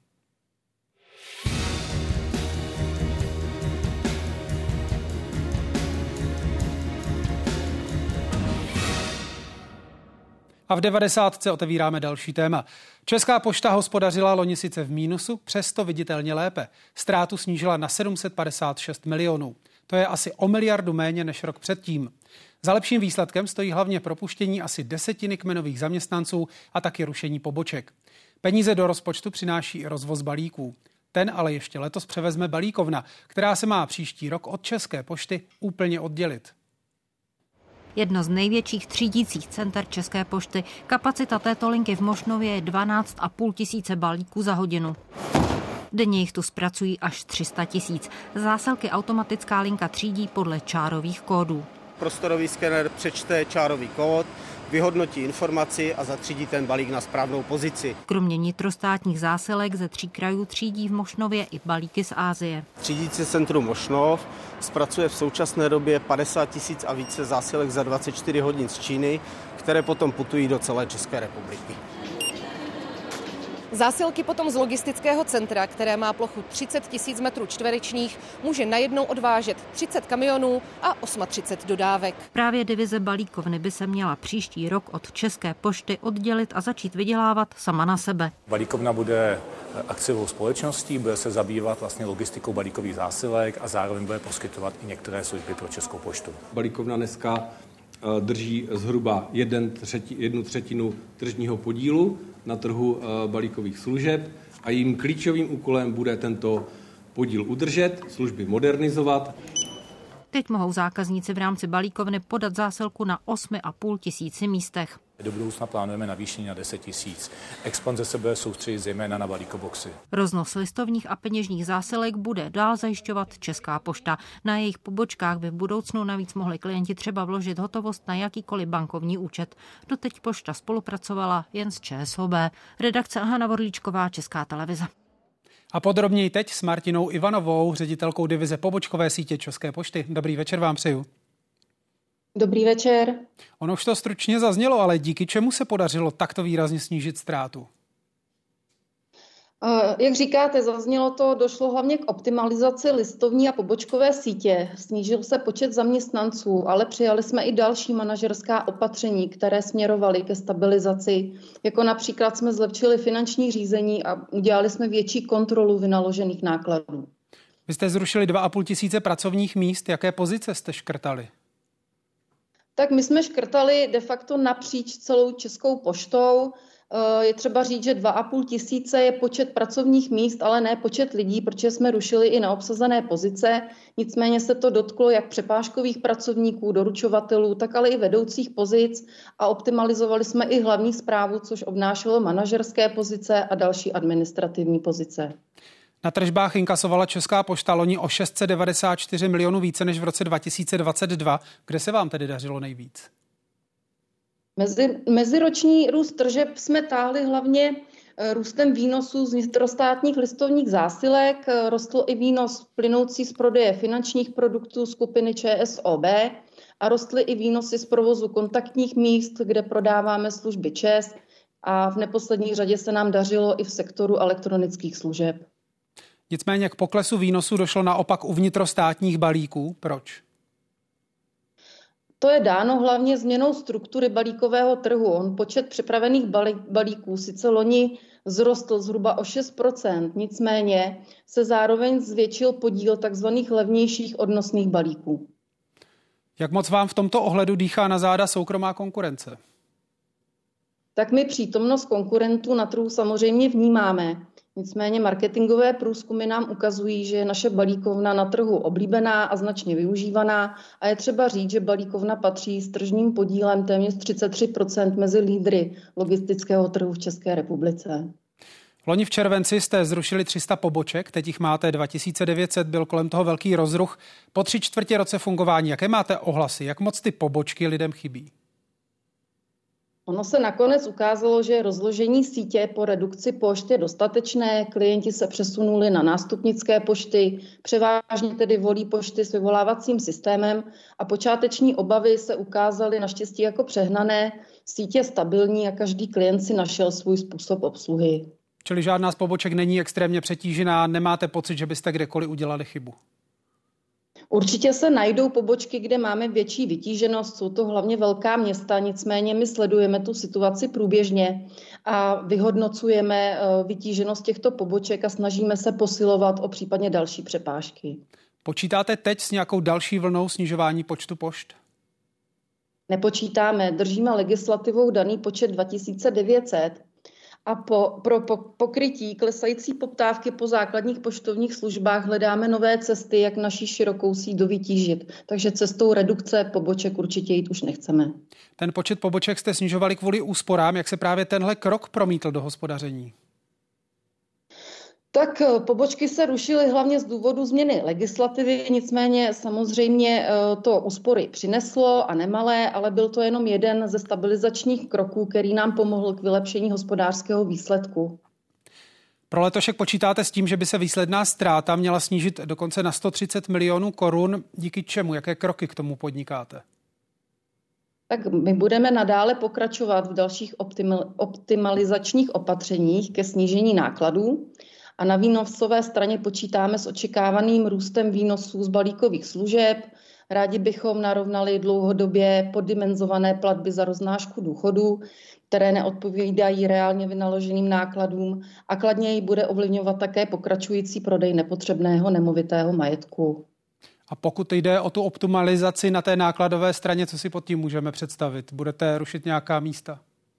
A v devadesátce otevíráme další téma. Česká pošta hospodařila loni sice v mínusu, přesto viditelně lépe. Ztrátu snížila na sedm set padesát šest milionů. To je asi o miliardu méně než rok předtím. Za lepším výsledkem stojí hlavně propuštění asi desetiny kmenových zaměstnanců a taky rušení poboček. Peníze do rozpočtu přináší i rozvoz balíků. Ten ale ještě letos převezme Balíkovna, která se má příští rok od České pošty úplně oddělit. Jedno z největších třídících center České pošty. Kapacita této linky v Mošnově je dvanáct a půl tisíce balíků za hodinu. Denně jich tu zpracují až tři sta tisíc. Zásilky automatická linka třídí podle čárových kódů. Prostorový skener přečte čárový kód, vyhodnotí informaci a zatřídí ten balík na správnou pozici. Kromě nitrostátních zásilek ze tří krajů třídí v Mošnově i balíky z Asie. Třídící centrum Mošnov zpracuje v současné době padesát tisíc a více zásilek za dvacet čtyři hodin z Číny, které potom putují do celé České republiky. Zásilky potom z logistického centra, které má plochu třicet tisíc metrů čtverečních, může najednou odvážet třicet kamionů a třicet osm dodávek. Právě divize Balíkovny by se měla příští rok od České pošty oddělit a začít vydělávat sama na sebe. Balíkovna bude akciovou společností, bude se zabývat vlastně logistikou balíkových zásilek a zároveň bude poskytovat i některé služby pro Českou poštu. Balíkovna dneska drží zhruba jeden třetí, jednu třetinu tržního podílu na trhu balíkových služeb a jejím klíčovým úkolem bude tento podíl udržet, služby modernizovat. Teď mohou zákazníci v rámci Balíkovny podat zásilku na osm a půl tisíci místech. Do budoucna plánujeme navýšení na deset tisíc. Expanze se bude soustředit zejména na balíkoboxy. Roznos listovních a peněžních zásilek bude dál zajišťovat Česká pošta. Na jejich pobočkách by v budoucnu navíc mohli klienti třeba vložit hotovost na jakýkoliv bankovní účet. Doteď pošta spolupracovala jen s ČSOB. Redakce Hana Vorlíčková, Česká televize. A podrobněji teď s Martinou Ivanovou, ředitelkou divize pobočkové sítě České pošty. Dobrý večer vám přeju. Dobrý večer. Ono už to stručně zaznělo, ale díky čemu se podařilo takto výrazně snížit ztrátu? Jak říkáte, zaznělo to, došlo hlavně k optimalizaci listovní a pobočkové sítě. Snížil se počet zaměstnanců, ale přijali jsme i další manažerská opatření, které směrovaly ke stabilizaci. Jako například jsme zlepšili finanční řízení a udělali jsme větší kontrolu vynaložených nákladů. Vy jste zrušili dva a půl tisíce pracovních míst. Jaké pozice jste škrtali? Tak my jsme škrtali de facto napříč celou Českou poštou. Je třeba říct, že dva a půl tisíce je počet pracovních míst, ale ne počet lidí, protože jsme rušili i neobsazené pozice. Nicméně se to dotklo jak přepážkových pracovníků, doručovatelů, tak ale i vedoucích pozic a optimalizovali jsme i hlavní správu, což obnášelo manažerské pozice a další administrativní pozice. Na tržbách inkasovala Česká pošta loni o šest set devadesát čtyři milionů více než v roce dva tisíce dvacet dva. Kde se vám tedy dařilo nejvíc? Mezi, meziroční růst tržeb jsme táhli hlavně Růstem výnosů z vnitrostátních listovních zásilek rostl i výnos plynoucí z prodeje finančních produktů skupiny ČSOB a rostly i výnosy z provozu kontaktních míst, kde prodáváme služby ČEZ, a v neposlední řadě se nám dařilo i v sektoru elektronických služeb. Nicméně k poklesu výnosu došlo naopak u vnitrostátních balíků. Proč? To je dáno hlavně změnou struktury balíkového trhu. On počet připravených balíků sice loni vzrostl zhruba o šest procent, nicméně se zároveň zvětšil podíl tzv. Levnějších odnosných balíků. Jak moc vám v tomto ohledu dýchá na záda soukromá konkurence? Tak my přítomnost konkurentů na trhu samozřejmě vnímáme. Nicméně marketingové průzkumy nám ukazují, že je naše balíkovna na trhu oblíbená a značně využívaná a je třeba říct, že balíkovna patří s tržním podílem téměř třicet tři procent mezi lídry logistického trhu v České republice. Loni v červenci jste zrušili tři sta poboček, teď jich máte dva tisíce devět set, byl kolem toho velký rozruch. Po tři čtvrtě roce fungování, jaké máte ohlasy, jak moc ty pobočky lidem chybí? Ono se nakonec ukázalo, že rozložení sítě po redukci pošt je dostatečné, klienti se přesunuli na nástupnické pošty, převážně tedy volí pošty s vyvolávacím systémem a počáteční obavy se ukázaly naštěstí jako přehnané, sítě je stabilní a každý klient si našel svůj způsob obsluhy. Čili žádná z poboček není extrémně přetížená, nemáte pocit, že byste kdekoliv udělali chybu? Určitě se najdou pobočky, kde máme větší vytíženost, jsou to hlavně velká města, nicméně my sledujeme tu situaci průběžně a vyhodnocujeme vytíženost těchto poboček a snažíme se posilovat o případně další přepážky. Počítáte teď s nějakou další vlnou snižování počtu pošt? Nepočítáme, držíme legislativou daný počet dva tisíce devět set. A po, pro po, pokrytí klesající poptávky po základních poštovních službách hledáme nové cesty, jak naší širokou síť dovytížit. Takže cestou redukce poboček určitě jít už nechceme. Ten počet poboček jste snižovali kvůli úsporám. Jak se právě tenhle krok promítl do hospodaření? Tak pobočky se rušily hlavně z důvodu změny legislativy, nicméně samozřejmě to úspory přineslo a nemalé, ale byl to jenom jeden ze stabilizačních kroků, který nám pomohl k vylepšení hospodářského výsledku. Pro letošek počítáte s tím, že by se výsledná ztráta měla snížit dokonce na sto třicet milionů korun. Díky čemu? Jaké kroky k tomu podnikáte? Tak my budeme nadále pokračovat v dalších optimalizačních opatřeních ke snížení nákladů. A na výnosové straně počítáme s očekávaným růstem výnosů z balíkových služeb. Rádi bychom narovnali dlouhodobě poddimenzované platby za roznášku důchodů, které neodpovídají reálně vynaloženým nákladům a kladněji bude ovlivňovat také pokračující prodej nepotřebného nemovitého majetku. A pokud jde o tu optimalizaci na té nákladové straně, co si pod tím můžeme představit? Budete rušit nějaká místa?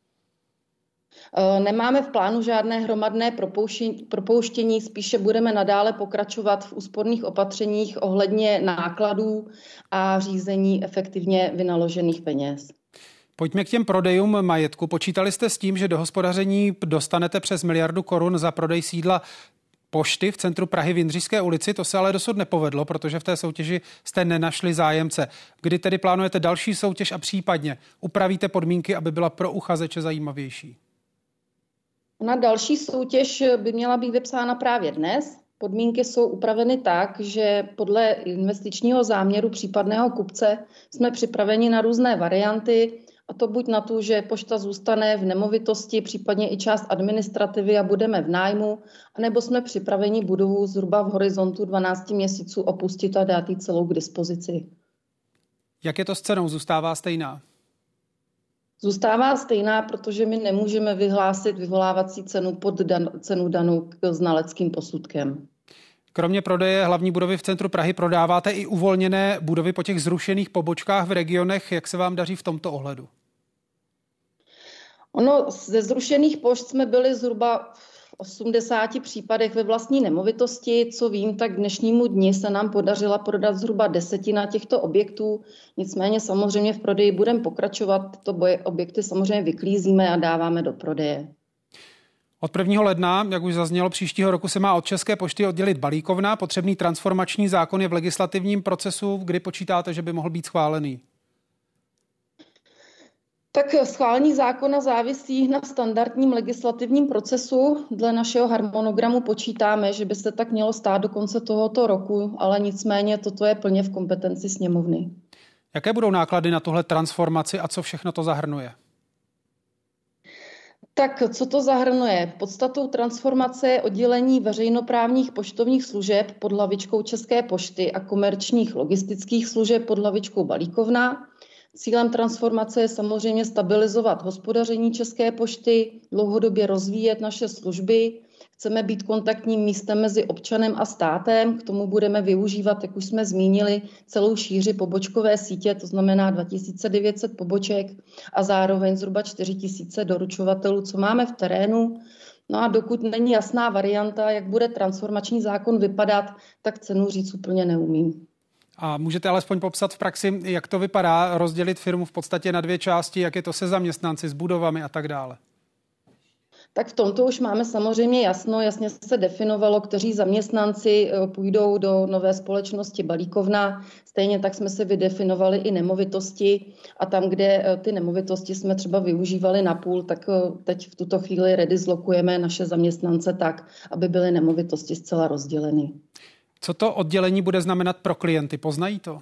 Nemáme v plánu žádné hromadné propouštění, spíše budeme nadále pokračovat v úsporných opatřeních ohledně nákladů a řízení efektivně vynaložených peněz. Pojďme k těm prodejům majetku. Počítali jste s tím, že do hospodaření dostanete přes miliardu korun za prodej sídla pošty v centru Prahy v Jindřišské ulici? To se ale dosud nepovedlo, protože v té soutěži jste nenašli zájemce. Kdy tedy plánujete další soutěž a případně upravíte podmínky, aby byla pro uchazeče zajímavější? Na další soutěž by měla být vypsána právě dnes. Podmínky jsou upraveny tak, že podle investičního záměru případného kupce jsme připraveni na různé varianty, a to buď na to, že pošta zůstane v nemovitosti, případně i část administrativy a budeme v nájmu, anebo jsme připraveni budovu zhruba v horizontu dvanáct měsíců opustit a dát ji celou k dispozici. Jak je to s cenou? Zůstává stejná? Zůstává stejná, protože my nemůžeme vyhlásit vyvolávací cenu pod dan- cenu danou k znaleckým posudkem. Kromě prodeje hlavní budovy v centru Prahy prodáváte i uvolněné budovy po těch zrušených pobočkách v regionech. Jak se vám daří v tomto ohledu? Ono, ze zrušených pošt jsme byli zhruba v osmdesáti případech ve vlastní nemovitosti. Co vím, tak k dnešnímu dni se nám podařila prodat zhruba desetina těchto objektů. Nicméně samozřejmě v prodeji budeme pokračovat. Tyto objekty samozřejmě vyklízíme a dáváme do prodeje. Od prvního ledna, jak už zaznělo, příštího roku se má od České pošty oddělit balíkovna. Potřebný transformační zákon je v legislativním procesu. Kdy počítáte, že by mohl být schválený? Tak schválení zákona závisí na standardním legislativním procesu. Dle našeho harmonogramu počítáme, že by se tak mělo stát do konce tohoto roku, ale nicméně toto je plně v kompetenci sněmovny. Jaké budou náklady na tuhle transformaci a co všechno to zahrnuje? Tak co to zahrnuje? Podstatou transformace je oddělení veřejnoprávních poštovních služeb pod hlavičkou České pošty a komerčních logistických služeb pod hlavičkou Balíkovna. Cílem transformace je samozřejmě stabilizovat hospodaření České pošty, dlouhodobě rozvíjet naše služby. Chceme být kontaktním místem mezi občanem a státem. K tomu budeme využívat, jak už jsme zmínili, celou šíři pobočkové sítě, to znamená dva tisíce devět set poboček a zároveň zhruba čtyři tisíce doručovatelů, co máme v terénu. No a dokud není jasná varianta, jak bude transformační zákon vypadat, tak cenu říct úplně neumím. A můžete alespoň popsat v praxi, jak to vypadá, rozdělit firmu v podstatě na dvě části, jak je to se zaměstnanci, s budovami a tak dále? Tak v tomto už máme samozřejmě jasno, jasně se definovalo, kteří zaměstnanci půjdou do nové společnosti Balíkovna. Stejně tak jsme si vydefinovali i nemovitosti a tam, kde ty nemovitosti jsme třeba využívali na půl, tak teď v tuto chvíli redizlokujeme naše zaměstnance tak, aby byly nemovitosti zcela rozděleny. Co to oddělení bude znamenat pro klienty? Poznají to?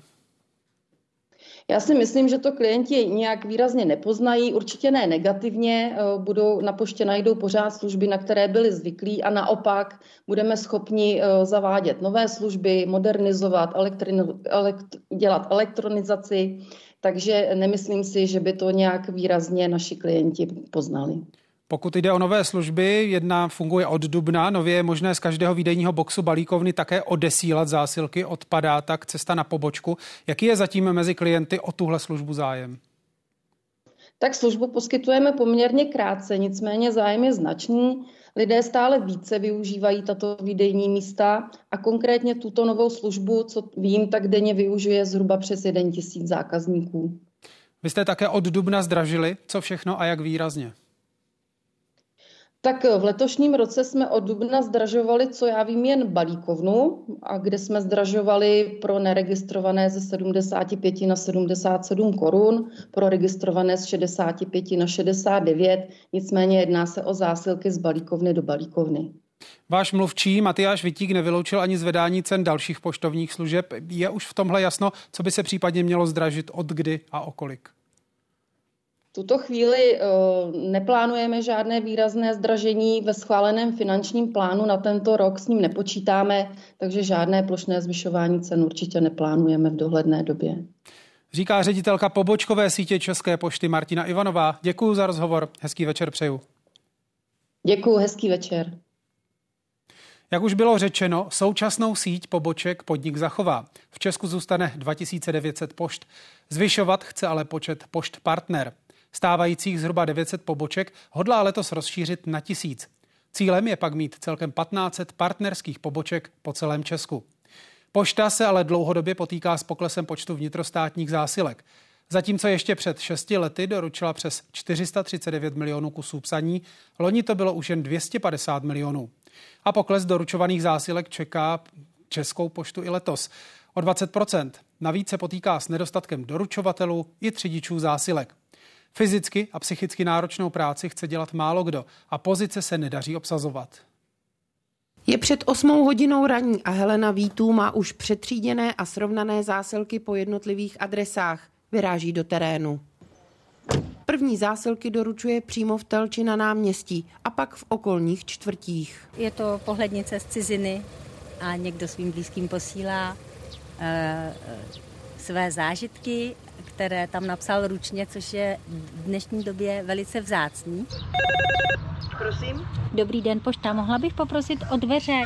Já si myslím, že to klienti nějak výrazně nepoznají, určitě ne negativně, budou, na poště najdou pořád služby, na které byli zvyklí a naopak budeme schopni zavádět nové služby, modernizovat, elektri- elekt- dělat elektronizaci, takže nemyslím si, že by to nějak výrazně naši klienti poznali. Pokud jde o nové služby, jedna funguje od dubna, nově je možné z každého výdejního boxu Balíkovny také odesílat zásilky, odpadá tak cesta na pobočku. Jaký je zatím mezi klienty o tuhle službu zájem? Tak službu poskytujeme poměrně krátce, nicméně zájem je značný. Lidé stále více využívají tato výdejní místa a konkrétně tuto novou službu, co vím, tak denně využije zhruba přes jeden tisíc zákazníků. Vy jste také od dubna zdražili, co všechno a jak výrazně? Tak v letošním roce jsme od dubna zdražovali, co já vím, jen Balíkovnu, a kde jsme zdražovali pro neregistrované ze sedmdesát pět na sedmdesát sedm korun, pro registrované z šedesát pět na šedesát devět, nicméně jedná se o zásilky z Balíkovny do Balíkovny. Váš mluvčí Matyáš Vitík nevyloučil ani zvedání cen dalších poštovních služeb. Je už v tomhle jasno, co by se případně mělo zdražit, od kdy a o kolik? V tuto chvíli uh, neplánujeme žádné výrazné zdražení, ve schváleném finančním plánu na tento rok s ním nepočítáme, takže žádné plošné zvyšování cen určitě neplánujeme v dohledné době. Říká ředitelka pobočkové sítě České pošty Martina Ivanová. Děkuji za rozhovor, hezký večer přeju. Děkuji, hezký večer. Jak už bylo řečeno, současnou síť poboček podnik zachová. V Česku zůstane dva tisíce devět set pošt. Zvyšovat chce ale počet pošt partner. Stávajících zhruba devět set poboček hodlá letos rozšířit na tisíc. Cílem je pak mít celkem patnáct set partnerských poboček po celém Česku. Pošta se ale dlouhodobě potýká s poklesem počtu vnitrostátních zásilek. Zatímco ještě před šesti lety doručila přes čtyři sta třicet devět milionů kusů psaní, loni to bylo už jen dvě stě padesát milionů. A pokles doručovaných zásilek čeká Českou poštu i letos o dvacet procent. Navíc se potýká s nedostatkem doručovatelů i třídičů zásilek. Fyzicky a psychicky náročnou práci chce dělat málo kdo a pozice se nedaří obsazovat. Je před osmou hodinou raní a Helena Vítů má už přetříděné a srovnané zásilky po jednotlivých adresách. Vyráží do terénu. První zásilky doručuje přímo v Telči na náměstí a pak v okolních čtvrtích. Je to pohlednice z ciziny a někdo svým blízkým posílá e, své zážitky, které tam napsal ručně, což je v dnešní době velice vzácný. Prosím? Dobrý den, pošta, mohla bych poprosit o dveře?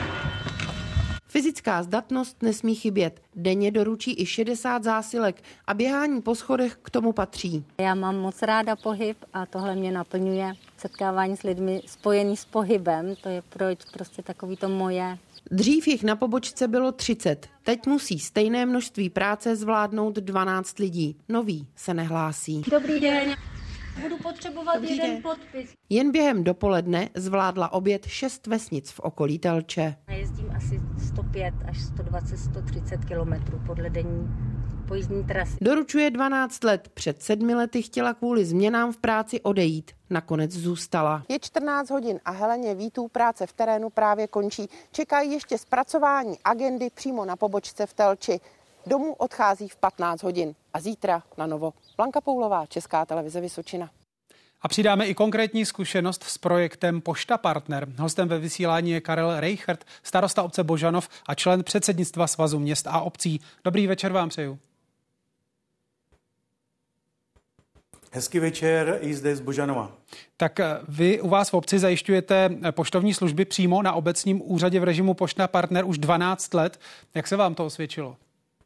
Fyzická zdatnost nesmí chybět. Denně doručí i šedesát zásilek a běhání po schodech k tomu patří. Já mám moc ráda pohyb a tohle mě naplňuje. Setkávání s lidmi spojený s pohybem, to je proč prostě takový to moje. Dřív jich na pobočce bylo třicet. Teď musí stejné množství práce zvládnout dvanáct lidí. Noví se nehlásí. Dobrý den. Budu potřebovat Dobrý jeden den. podpis. Jen během dopoledne zvládla obět šest vesnic v okolí Telče. Jezdím asi sto pět až sto dvacet, sto třicet kilometrů podle denní pojízdní trasy. Doručuje dvanáct let. Před sedmi lety chtěla kvůli změnám v práci odejít. Nakonec zůstala. Je čtrnáct hodin a Heleně Vítů práce v terénu právě končí. Čekají ještě zpracování agendy přímo na pobočce v Telči. Domů odchází v patnáct hodin. A zítra na novo. Blanka Poulová, Česká televize Vysočina. A přidáme i konkrétní zkušenost s projektem Pošta Partner. Hostem ve vysílání je Karel Reichert, starosta obce Božanov a člen předsednictva Svazu měst a obcí. Dobrý večer vám přeju. Hezký večer i zde z Božanova. Tak vy u vás v obci zajišťujete poštovní služby přímo na obecním úřadě v režimu Pošta Partner už dvanáct let. Jak se vám to osvědčilo?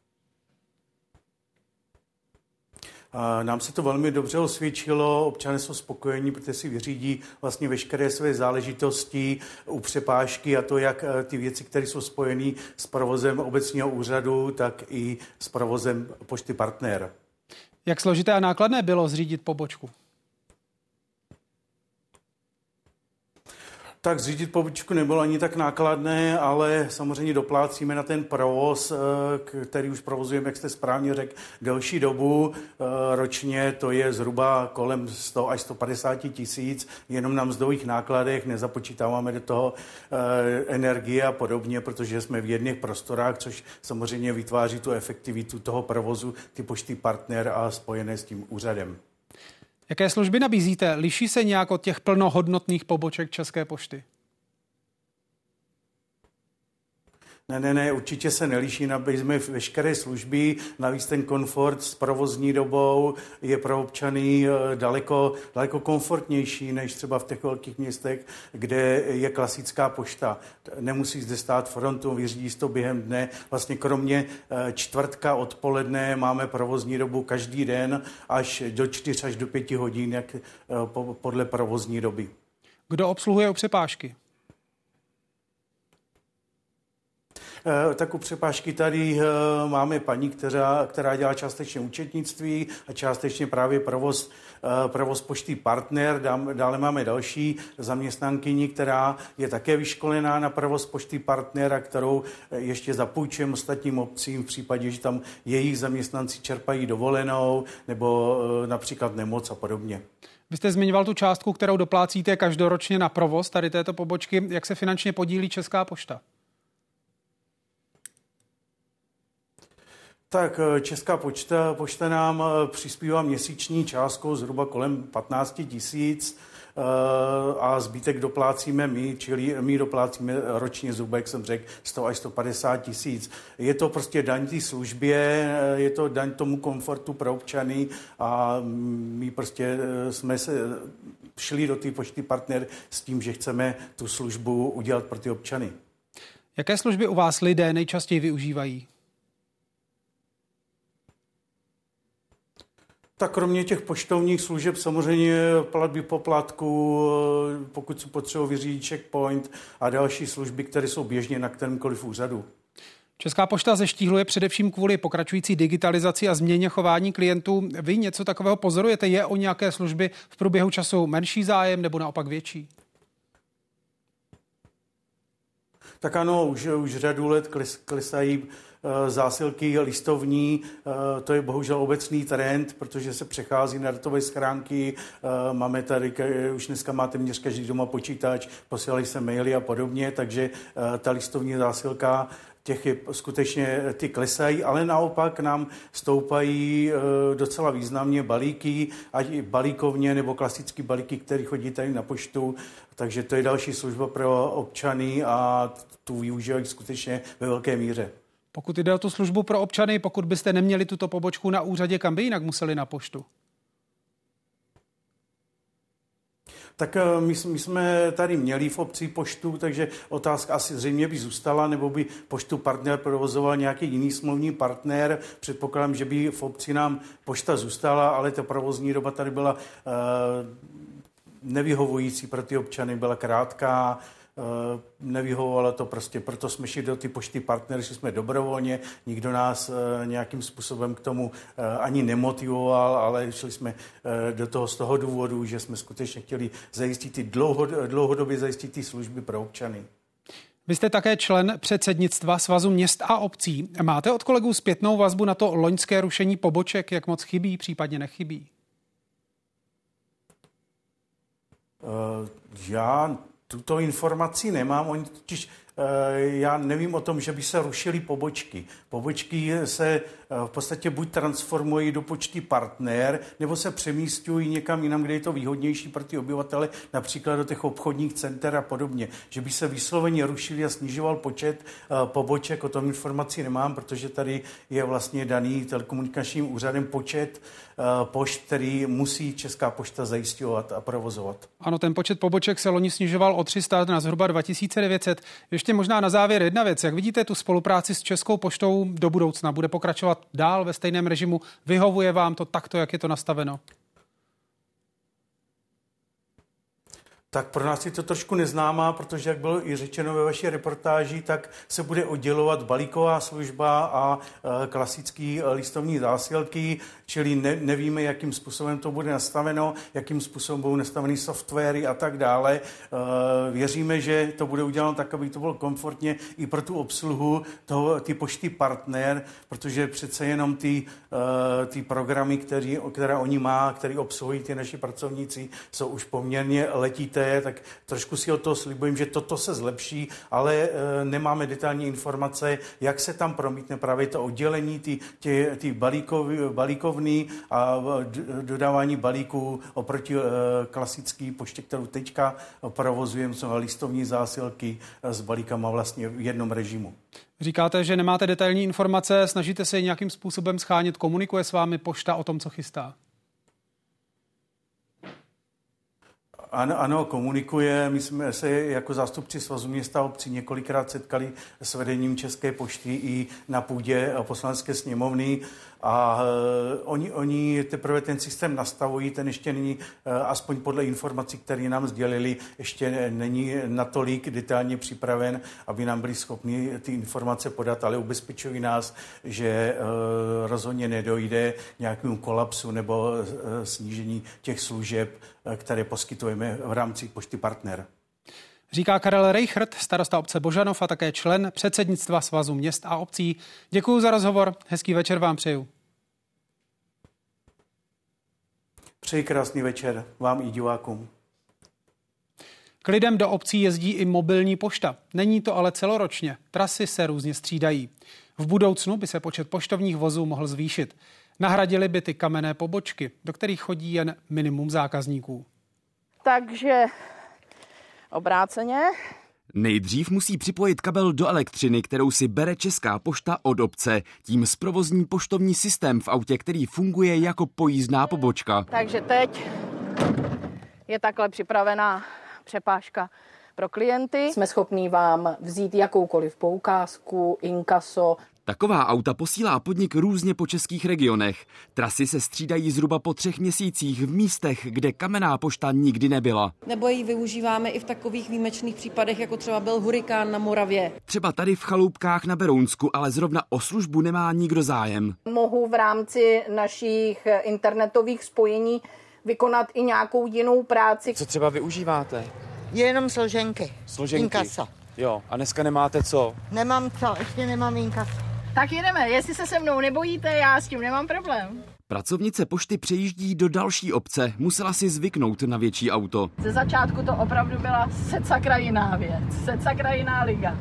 Nám se to velmi dobře osvědčilo, občané jsou spokojení, protože si vyřídí vlastně veškeré své záležitosti u přepážky a to jak ty věci, které jsou spojené s provozem obecního úřadu, tak i s provozem Pošty Partner. Jak složité a nákladné bylo zřídit pobočku? Tak zřídit pobočku nebylo ani tak nákladné, ale samozřejmě doplácíme na ten provoz, který už provozujeme, jak jste správně řekl, delší dobu. Ročně to je zhruba kolem sto až sto padesát tisíc, jenom na mzdových nákladech, nezapočítáváme do toho energie a podobně, protože jsme v jedných prostorách, což samozřejmě vytváří tu efektivitu toho provozu, ty Pošty Partner a spojené s tím úřadem. Jaké služby nabízíte? Liší se nějak od těch plnohodnotných poboček České pošty? Ne, ne, ne, určitě se neliší, nabízíme veškeré služby, navíc ten komfort s provozní dobou je pro občany daleko, daleko komfortnější než třeba v těch velkých městech, kde je klasická pošta. Nemusí zde stát frontu, vyřídí to během dne. Vlastně kromě čtvrtka odpoledne máme provozní dobu každý den až do čtyř až do pěti hodin, jak podle provozní doby. Kdo obsluhuje u přepážky? Tak u přepážky tady máme paní, která, která dělá částečně účetnictví a částečně právě provoz, provoz Pošty Partner. Dále máme další zaměstnankyni, která je také vyškolená na provoz Pošty Partner a kterou ještě zapůjčujeme ostatním obcím v případě, že tam jejich zaměstnanci čerpají dovolenou nebo například nemoc a podobně. Vy jste zmiňoval tu částku, kterou doplácíte každoročně na provoz tady této pobočky. Jak se finančně podílí Česká pošta? Tak Česká pošta, pošta nám přispívá měsíční částkou zhruba kolem patnáct tisíc a zbytek doplácíme my, čili my doplácíme ročně zhruba, jak jsem řekl, sto až sto padesát tisíc. Je to prostě daň té službě, je to daň tomu komfortu pro občany a my prostě jsme se šli do té Pošty Partner s tím, že chceme tu službu udělat pro ty občany. Jaké služby u vás lidé nejčastěji využívají? Tak kromě těch poštovních služeb samozřejmě platby poplatku, pokud si potřebují vyřídit checkpoint a další služby, které jsou běžně na kterémkoliv úřadu. Česká pošta zeštíhluje především kvůli pokračující digitalizaci a změně chování klientů. Vy něco takového pozorujete? Je o nějaké služby v průběhu času menší zájem nebo naopak větší? Tak ano, už, už řadu let kles, klesají zásilky listovní, to je bohužel obecný trend, protože se přechází na datové schránky, máme tady, už dneska má téměř každý doma počítač, posílají se maily a podobně, takže ta listovní zásilka, těch je skutečně, ty klesají, ale naopak nám stoupají docela významně balíky, ať i balíkovně nebo klasický balíky, které chodí tady na poštu, takže to je další služba pro občany a tu využívají skutečně ve velké míře. Pokud jde o tu službu pro občany, pokud byste neměli tuto pobočku na úřadě, kam by jinak museli na poštu? Tak my, my jsme tady měli v obci poštu, takže otázka asi zřejmě by zůstala, nebo by Poštu Partner provozoval nějaký jiný smluvní partner. Předpokládám, že by v obci nám pošta zůstala, ale ta provozní doba tady byla uh, nevyhovující pro ty občany, byla krátká, uh, nevyhovovalo to prostě, proto jsme šli do ty Pošty Partner, že jsme dobrovolně, nikdo nás uh, nějakým způsobem k tomu uh, ani nemotivoval, ale šli jsme uh, do toho z toho důvodu, že jsme skutečně chtěli zajistit ty dlouhod, dlouhodobě zajistit ty služby pro občany. Vy jste také člen předsednictva Svazu měst a obcí. Máte od kolegů zpětnou vazbu na to loňské rušení poboček, jak moc chybí, případně nechybí? Uh, já tuto informaci nemám. Oni totiž, uh, já nevím o tom, že by se rušily pobočky. Pobočky se uh, v podstatě buď transformují do počty partner, nebo se přemístují někam jinam, kde je to výhodnější pro ty obyvatele, například do těch obchodních center a podobně. Že by se vysloveně rušili a snižoval počet uh, poboček, o tom informaci nemám, protože tady je vlastně daný telekomunikačním úřadem počet uh, pošt, který musí Česká pošta zajišťovat a provozovat. Ano, ten počet poboček se loni snižoval o tři sta na zhruba dva tisíce devět set. Ještě možná na závěr jedna věc. Jak vidíte tu spolupráci s Českou poštou do budoucna? Bude pokračovat dál ve stejném režimu? Vyhovuje vám to takto, jak je to nastaveno? Tak pro nás je to trošku neznámá, protože, jak bylo i řečeno ve vaší reportáži, tak se bude oddělovat balíková služba a e, klasický listovní zásilky, čili ne, nevíme, jakým způsobem to bude nastaveno, jakým způsobem budou nastaveny softwary a tak dále. E, věříme, že to bude uděláno tak, aby to bylo komfortně i pro tu obsluhu toho, ty pošty partner, protože přece jenom ty, e, ty programy, který, které oni má, které obsluhují ty naši pracovníci, jsou už poměrně letité, tak trošku si o to slibujím, že toto se zlepší, ale e, nemáme detailní informace, jak se tam promítne právě to oddělení, ty, ty, ty balíkový, balíkovný a d, dodávání balíků oproti e, klasický poště, kterou teďka provozujeme, jsou listovní zásilky s balíkama vlastně v jednom režimu. Říkáte, že nemáte detailní informace, snažíte se nějakým způsobem schánět, komunikuje s vámi pošta o tom, co chystá? Ano, ano, komunikuje. My jsme se jako zástupci Svazu města a obcí několikrát setkali s vedením České pošty i na půdě Poslanecké sněmovny a uh, oni, oni teprve ten systém nastavují, ten ještě není, uh, aspoň podle informací, které nám sdělili, ještě není natolik detailně připraven, aby nám byli schopni ty informace podat, ale ubezpečují nás, že uh, rozhodně nedojde k nějakému kolapsu nebo uh, snížení těch služeb, uh, které poskytujeme v rámci pošty partner. Říká Karel Reichert, starosta obce Božanov a také člen předsednictva Svazu měst a obcí. Děkuji za rozhovor, hezký večer vám přeju. Přeji krásný večer vám i divákům. K lidem do obcí jezdí i mobilní pošta. Není to ale celoročně. Trasy se různě střídají. V budoucnu by se počet poštovních vozů mohl zvýšit. Nahradily by ty kamenné pobočky, do kterých chodí jen minimum zákazníků. Takže obráceně. Nejdřív musí připojit kabel do elektřiny, kterou si bere Česká pošta od obce. Tím zprovozní poštovní systém v autě, který funguje jako pojízdná pobočka. Takže teď je takhle připravená přepážka pro klienty. Jsme schopní vám vzít jakoukoliv poukázku, inkaso. Taková auta posílá podnik různě po českých regionech. Trasy se střídají zhruba po třech měsících v místech, kde kamenná pošta nikdy nebyla. Nebo ji využíváme i v takových výjimečných případech, jako třeba byl hurikán na Moravě. Třeba tady v Chaloupkách na Berounsku, ale zrovna o službu nemá nikdo zájem. Mohu v rámci našich internetových spojení vykonat i nějakou jinou práci. Co třeba využíváte? Jenom složenky. Složenky? Inkaso. Jo, a dneska nemáte co? Nemám co, ještě nemám inkaso. Tak jedeme, jestli se se mnou nebojíte, já s tím nemám problém. Pracovnice pošty přejíždí do další obce, musela si zvyknout na větší auto. Ze začátku to opravdu byla secakra jiná věc, secakra jiná liga.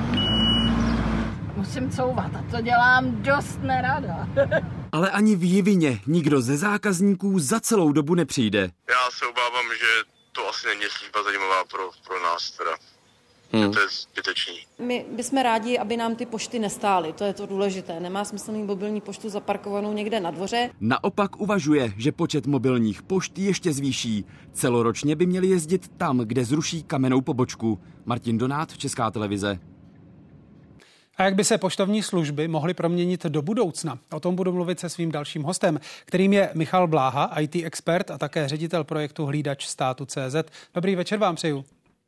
Musím couvat a to dělám dost nerada. Ale ani v Jivině nikdo ze zákazníků za celou dobu nepřijde. Já se obávám, že to asi není služba zajímavá pro, pro nás teda. Hmm. To je zbytečný. My bychom rádi, aby nám ty pošty nestály, to je to důležité. Nemá smysl mít mobilní poštu zaparkovanou někde na dvoře. Naopak uvažuje, že počet mobilních pošt ještě zvýší. Celoročně by měli jezdit tam, kde zruší kamennou pobočku. Martin Donát, Česká televize. A jak by se poštovní služby mohly proměnit do budoucna? O tom budu mluvit se svým dalším hostem, kterým je Michal Bláha, í té expert a také ředitel projektu Hlídač státu tečka cé zet. Dobrý večer vám přeju.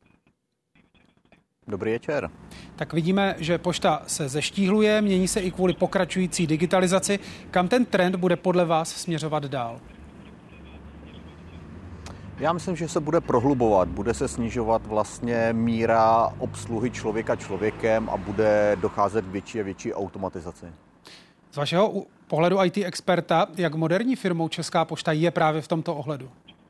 Dobrý večer. Tak vidíme, že pošta se zeštíhluje, mění se i kvůli pokračující digitalizaci. Kam ten trend bude podle vás směřovat dál? Já myslím, že se bude prohlubovat, bude se snižovat vlastně míra obsluhy člověka člověkem a bude docházet k větší a větší automatizaci. Z vašeho pohledu í té experta, jak moderní firmou Česká pošta je právě v tomto ohledu?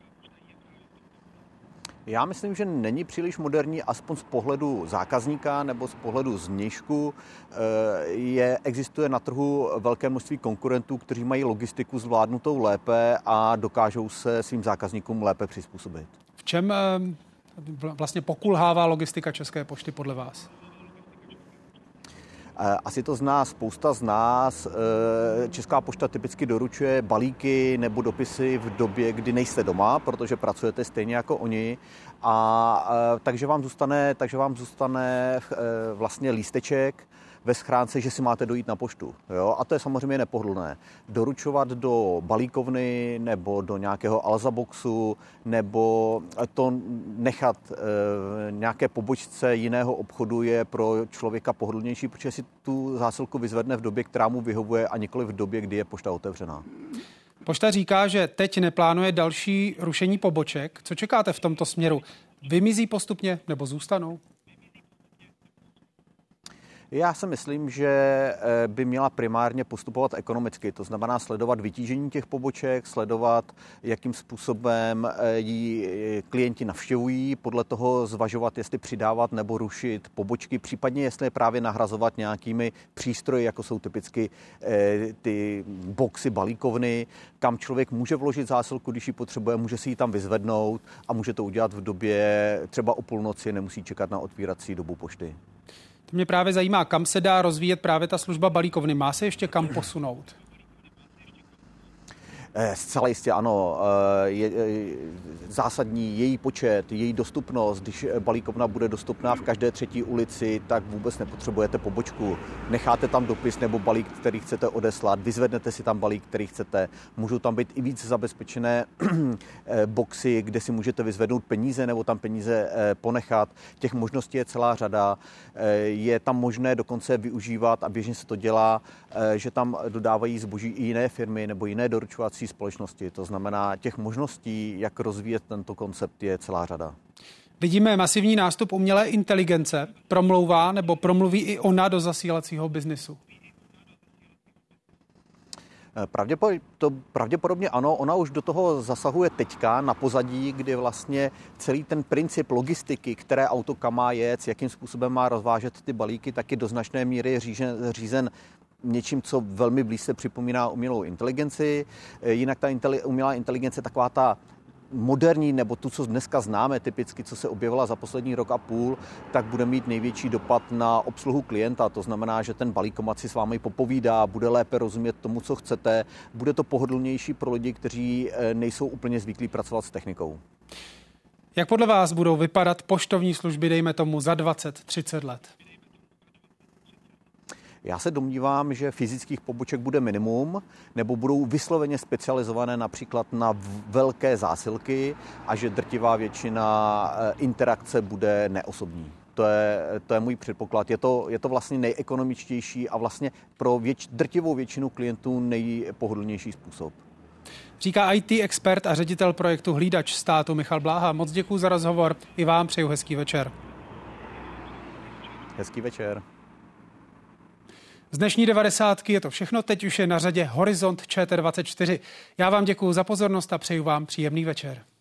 Já myslím, že není příliš moderní, aspoň z pohledu zákazníka nebo z pohledu zvnějšku. Je, existuje na trhu velké množství konkurentů, kteří mají logistiku zvládnutou lépe a dokážou se svým zákazníkům lépe přizpůsobit. V čem vlastně pokulhává logistika České pošty podle vás? Asi to zná spousta z nás. Česká pošta typicky doručuje balíky nebo dopisy v době, kdy nejste doma, protože pracujete stejně jako oni. A takže vám zůstane, takže vám zůstane vlastně lísteček ve schránce, že si máte dojít na poštu. Jo? A to je samozřejmě nepohodlné. Doručovat do balíkovny nebo do nějakého Alzaboxu nebo to nechat e, nějaké pobočce jiného obchodu je pro člověka pohodlnější, protože si tu zásilku vyzvedne v době, která mu vyhovuje a nikoli v době, kdy je pošta otevřená. Pošta říká, že teď neplánuje další rušení poboček. Co čekáte v tomto směru? Vymizí postupně nebo zůstanou? Já si myslím, že by měla primárně postupovat ekonomicky, to znamená sledovat vytížení těch poboček, sledovat, jakým způsobem ji klienti navštěvují, podle toho zvažovat, jestli přidávat nebo rušit pobočky, případně jestli je právě nahrazovat nějakými přístroji, jako jsou typicky ty boxy, balíkovny, kam člověk může vložit zásilku, když ji potřebuje, může si ji tam vyzvednout a může to udělat v době třeba o půlnoci, nemusí čekat na otvírací dobu pošty. Mě právě zajímá, kam se dá rozvíjet právě ta služba balíkovny. Má se ještě kam posunout? Zcela jistě ano. Je zásadní její počet, její dostupnost. Když balíkovna bude dostupná v každé třetí ulici, tak vůbec nepotřebujete pobočku. Necháte tam dopis nebo balík, který chcete odeslat, vyzvednete si tam balík, který chcete. Můžou tam být i víc zabezpečené boxy, kde si můžete vyzvednout peníze nebo tam peníze ponechat. Těch možností je celá řada. Je tam možné dokonce využívat, a běžně se to dělá, že tam dodávají zboží i jiné firmy nebo jiné doručovací společnosti. To znamená, těch možností, jak rozvíjet tento koncept, je celá řada. Vidíme masivní nástup umělé inteligence. Promlouvá nebo promluví i ona do zasílacího biznisu? Pravděpodobně, to pravděpodobně ano, ona už do toho zasahuje teďka na pozadí, kdy vlastně celý ten princip logistiky, které auto kam má jet, jakým způsobem má rozvážet ty balíky, taky do značné míry řízen, řízen něčím, co velmi blízce připomíná umělou inteligenci. Jinak ta inteli- umělá inteligence je taková ta moderní, nebo tu, co dneska známe, typicky, co se objevila za poslední rok a půl, tak bude mít největší dopad na obsluhu klienta. To znamená, že ten balíkomat si s vámi popovídá, bude lépe rozumět tomu, co chcete. Bude to pohodlnější pro lidi, kteří nejsou úplně zvyklí pracovat s technikou. Jak podle vás budou vypadat poštovní služby, dejme tomu, za dvacet třicet let? Já se domnívám, že fyzických poboček bude minimum, nebo budou vysloveně specializované například na velké zásilky a že drtivá většina interakce bude neosobní. To je, to je můj předpoklad. Je to, je to vlastně nejekonomičtější a vlastně pro věč, drtivou většinu klientů nejpohodlnější způsob. Říká í té expert a ředitel projektu Hlídač státu Michal Bláha. Moc děkuji za rozhovor. I vám přeju hezký večer. Hezký večer. Z dnešní devadesátky je to všechno, teď už je na řadě Horizont Č T dvacet čtyři. Já vám děkuji za pozornost a přeju vám příjemný večer.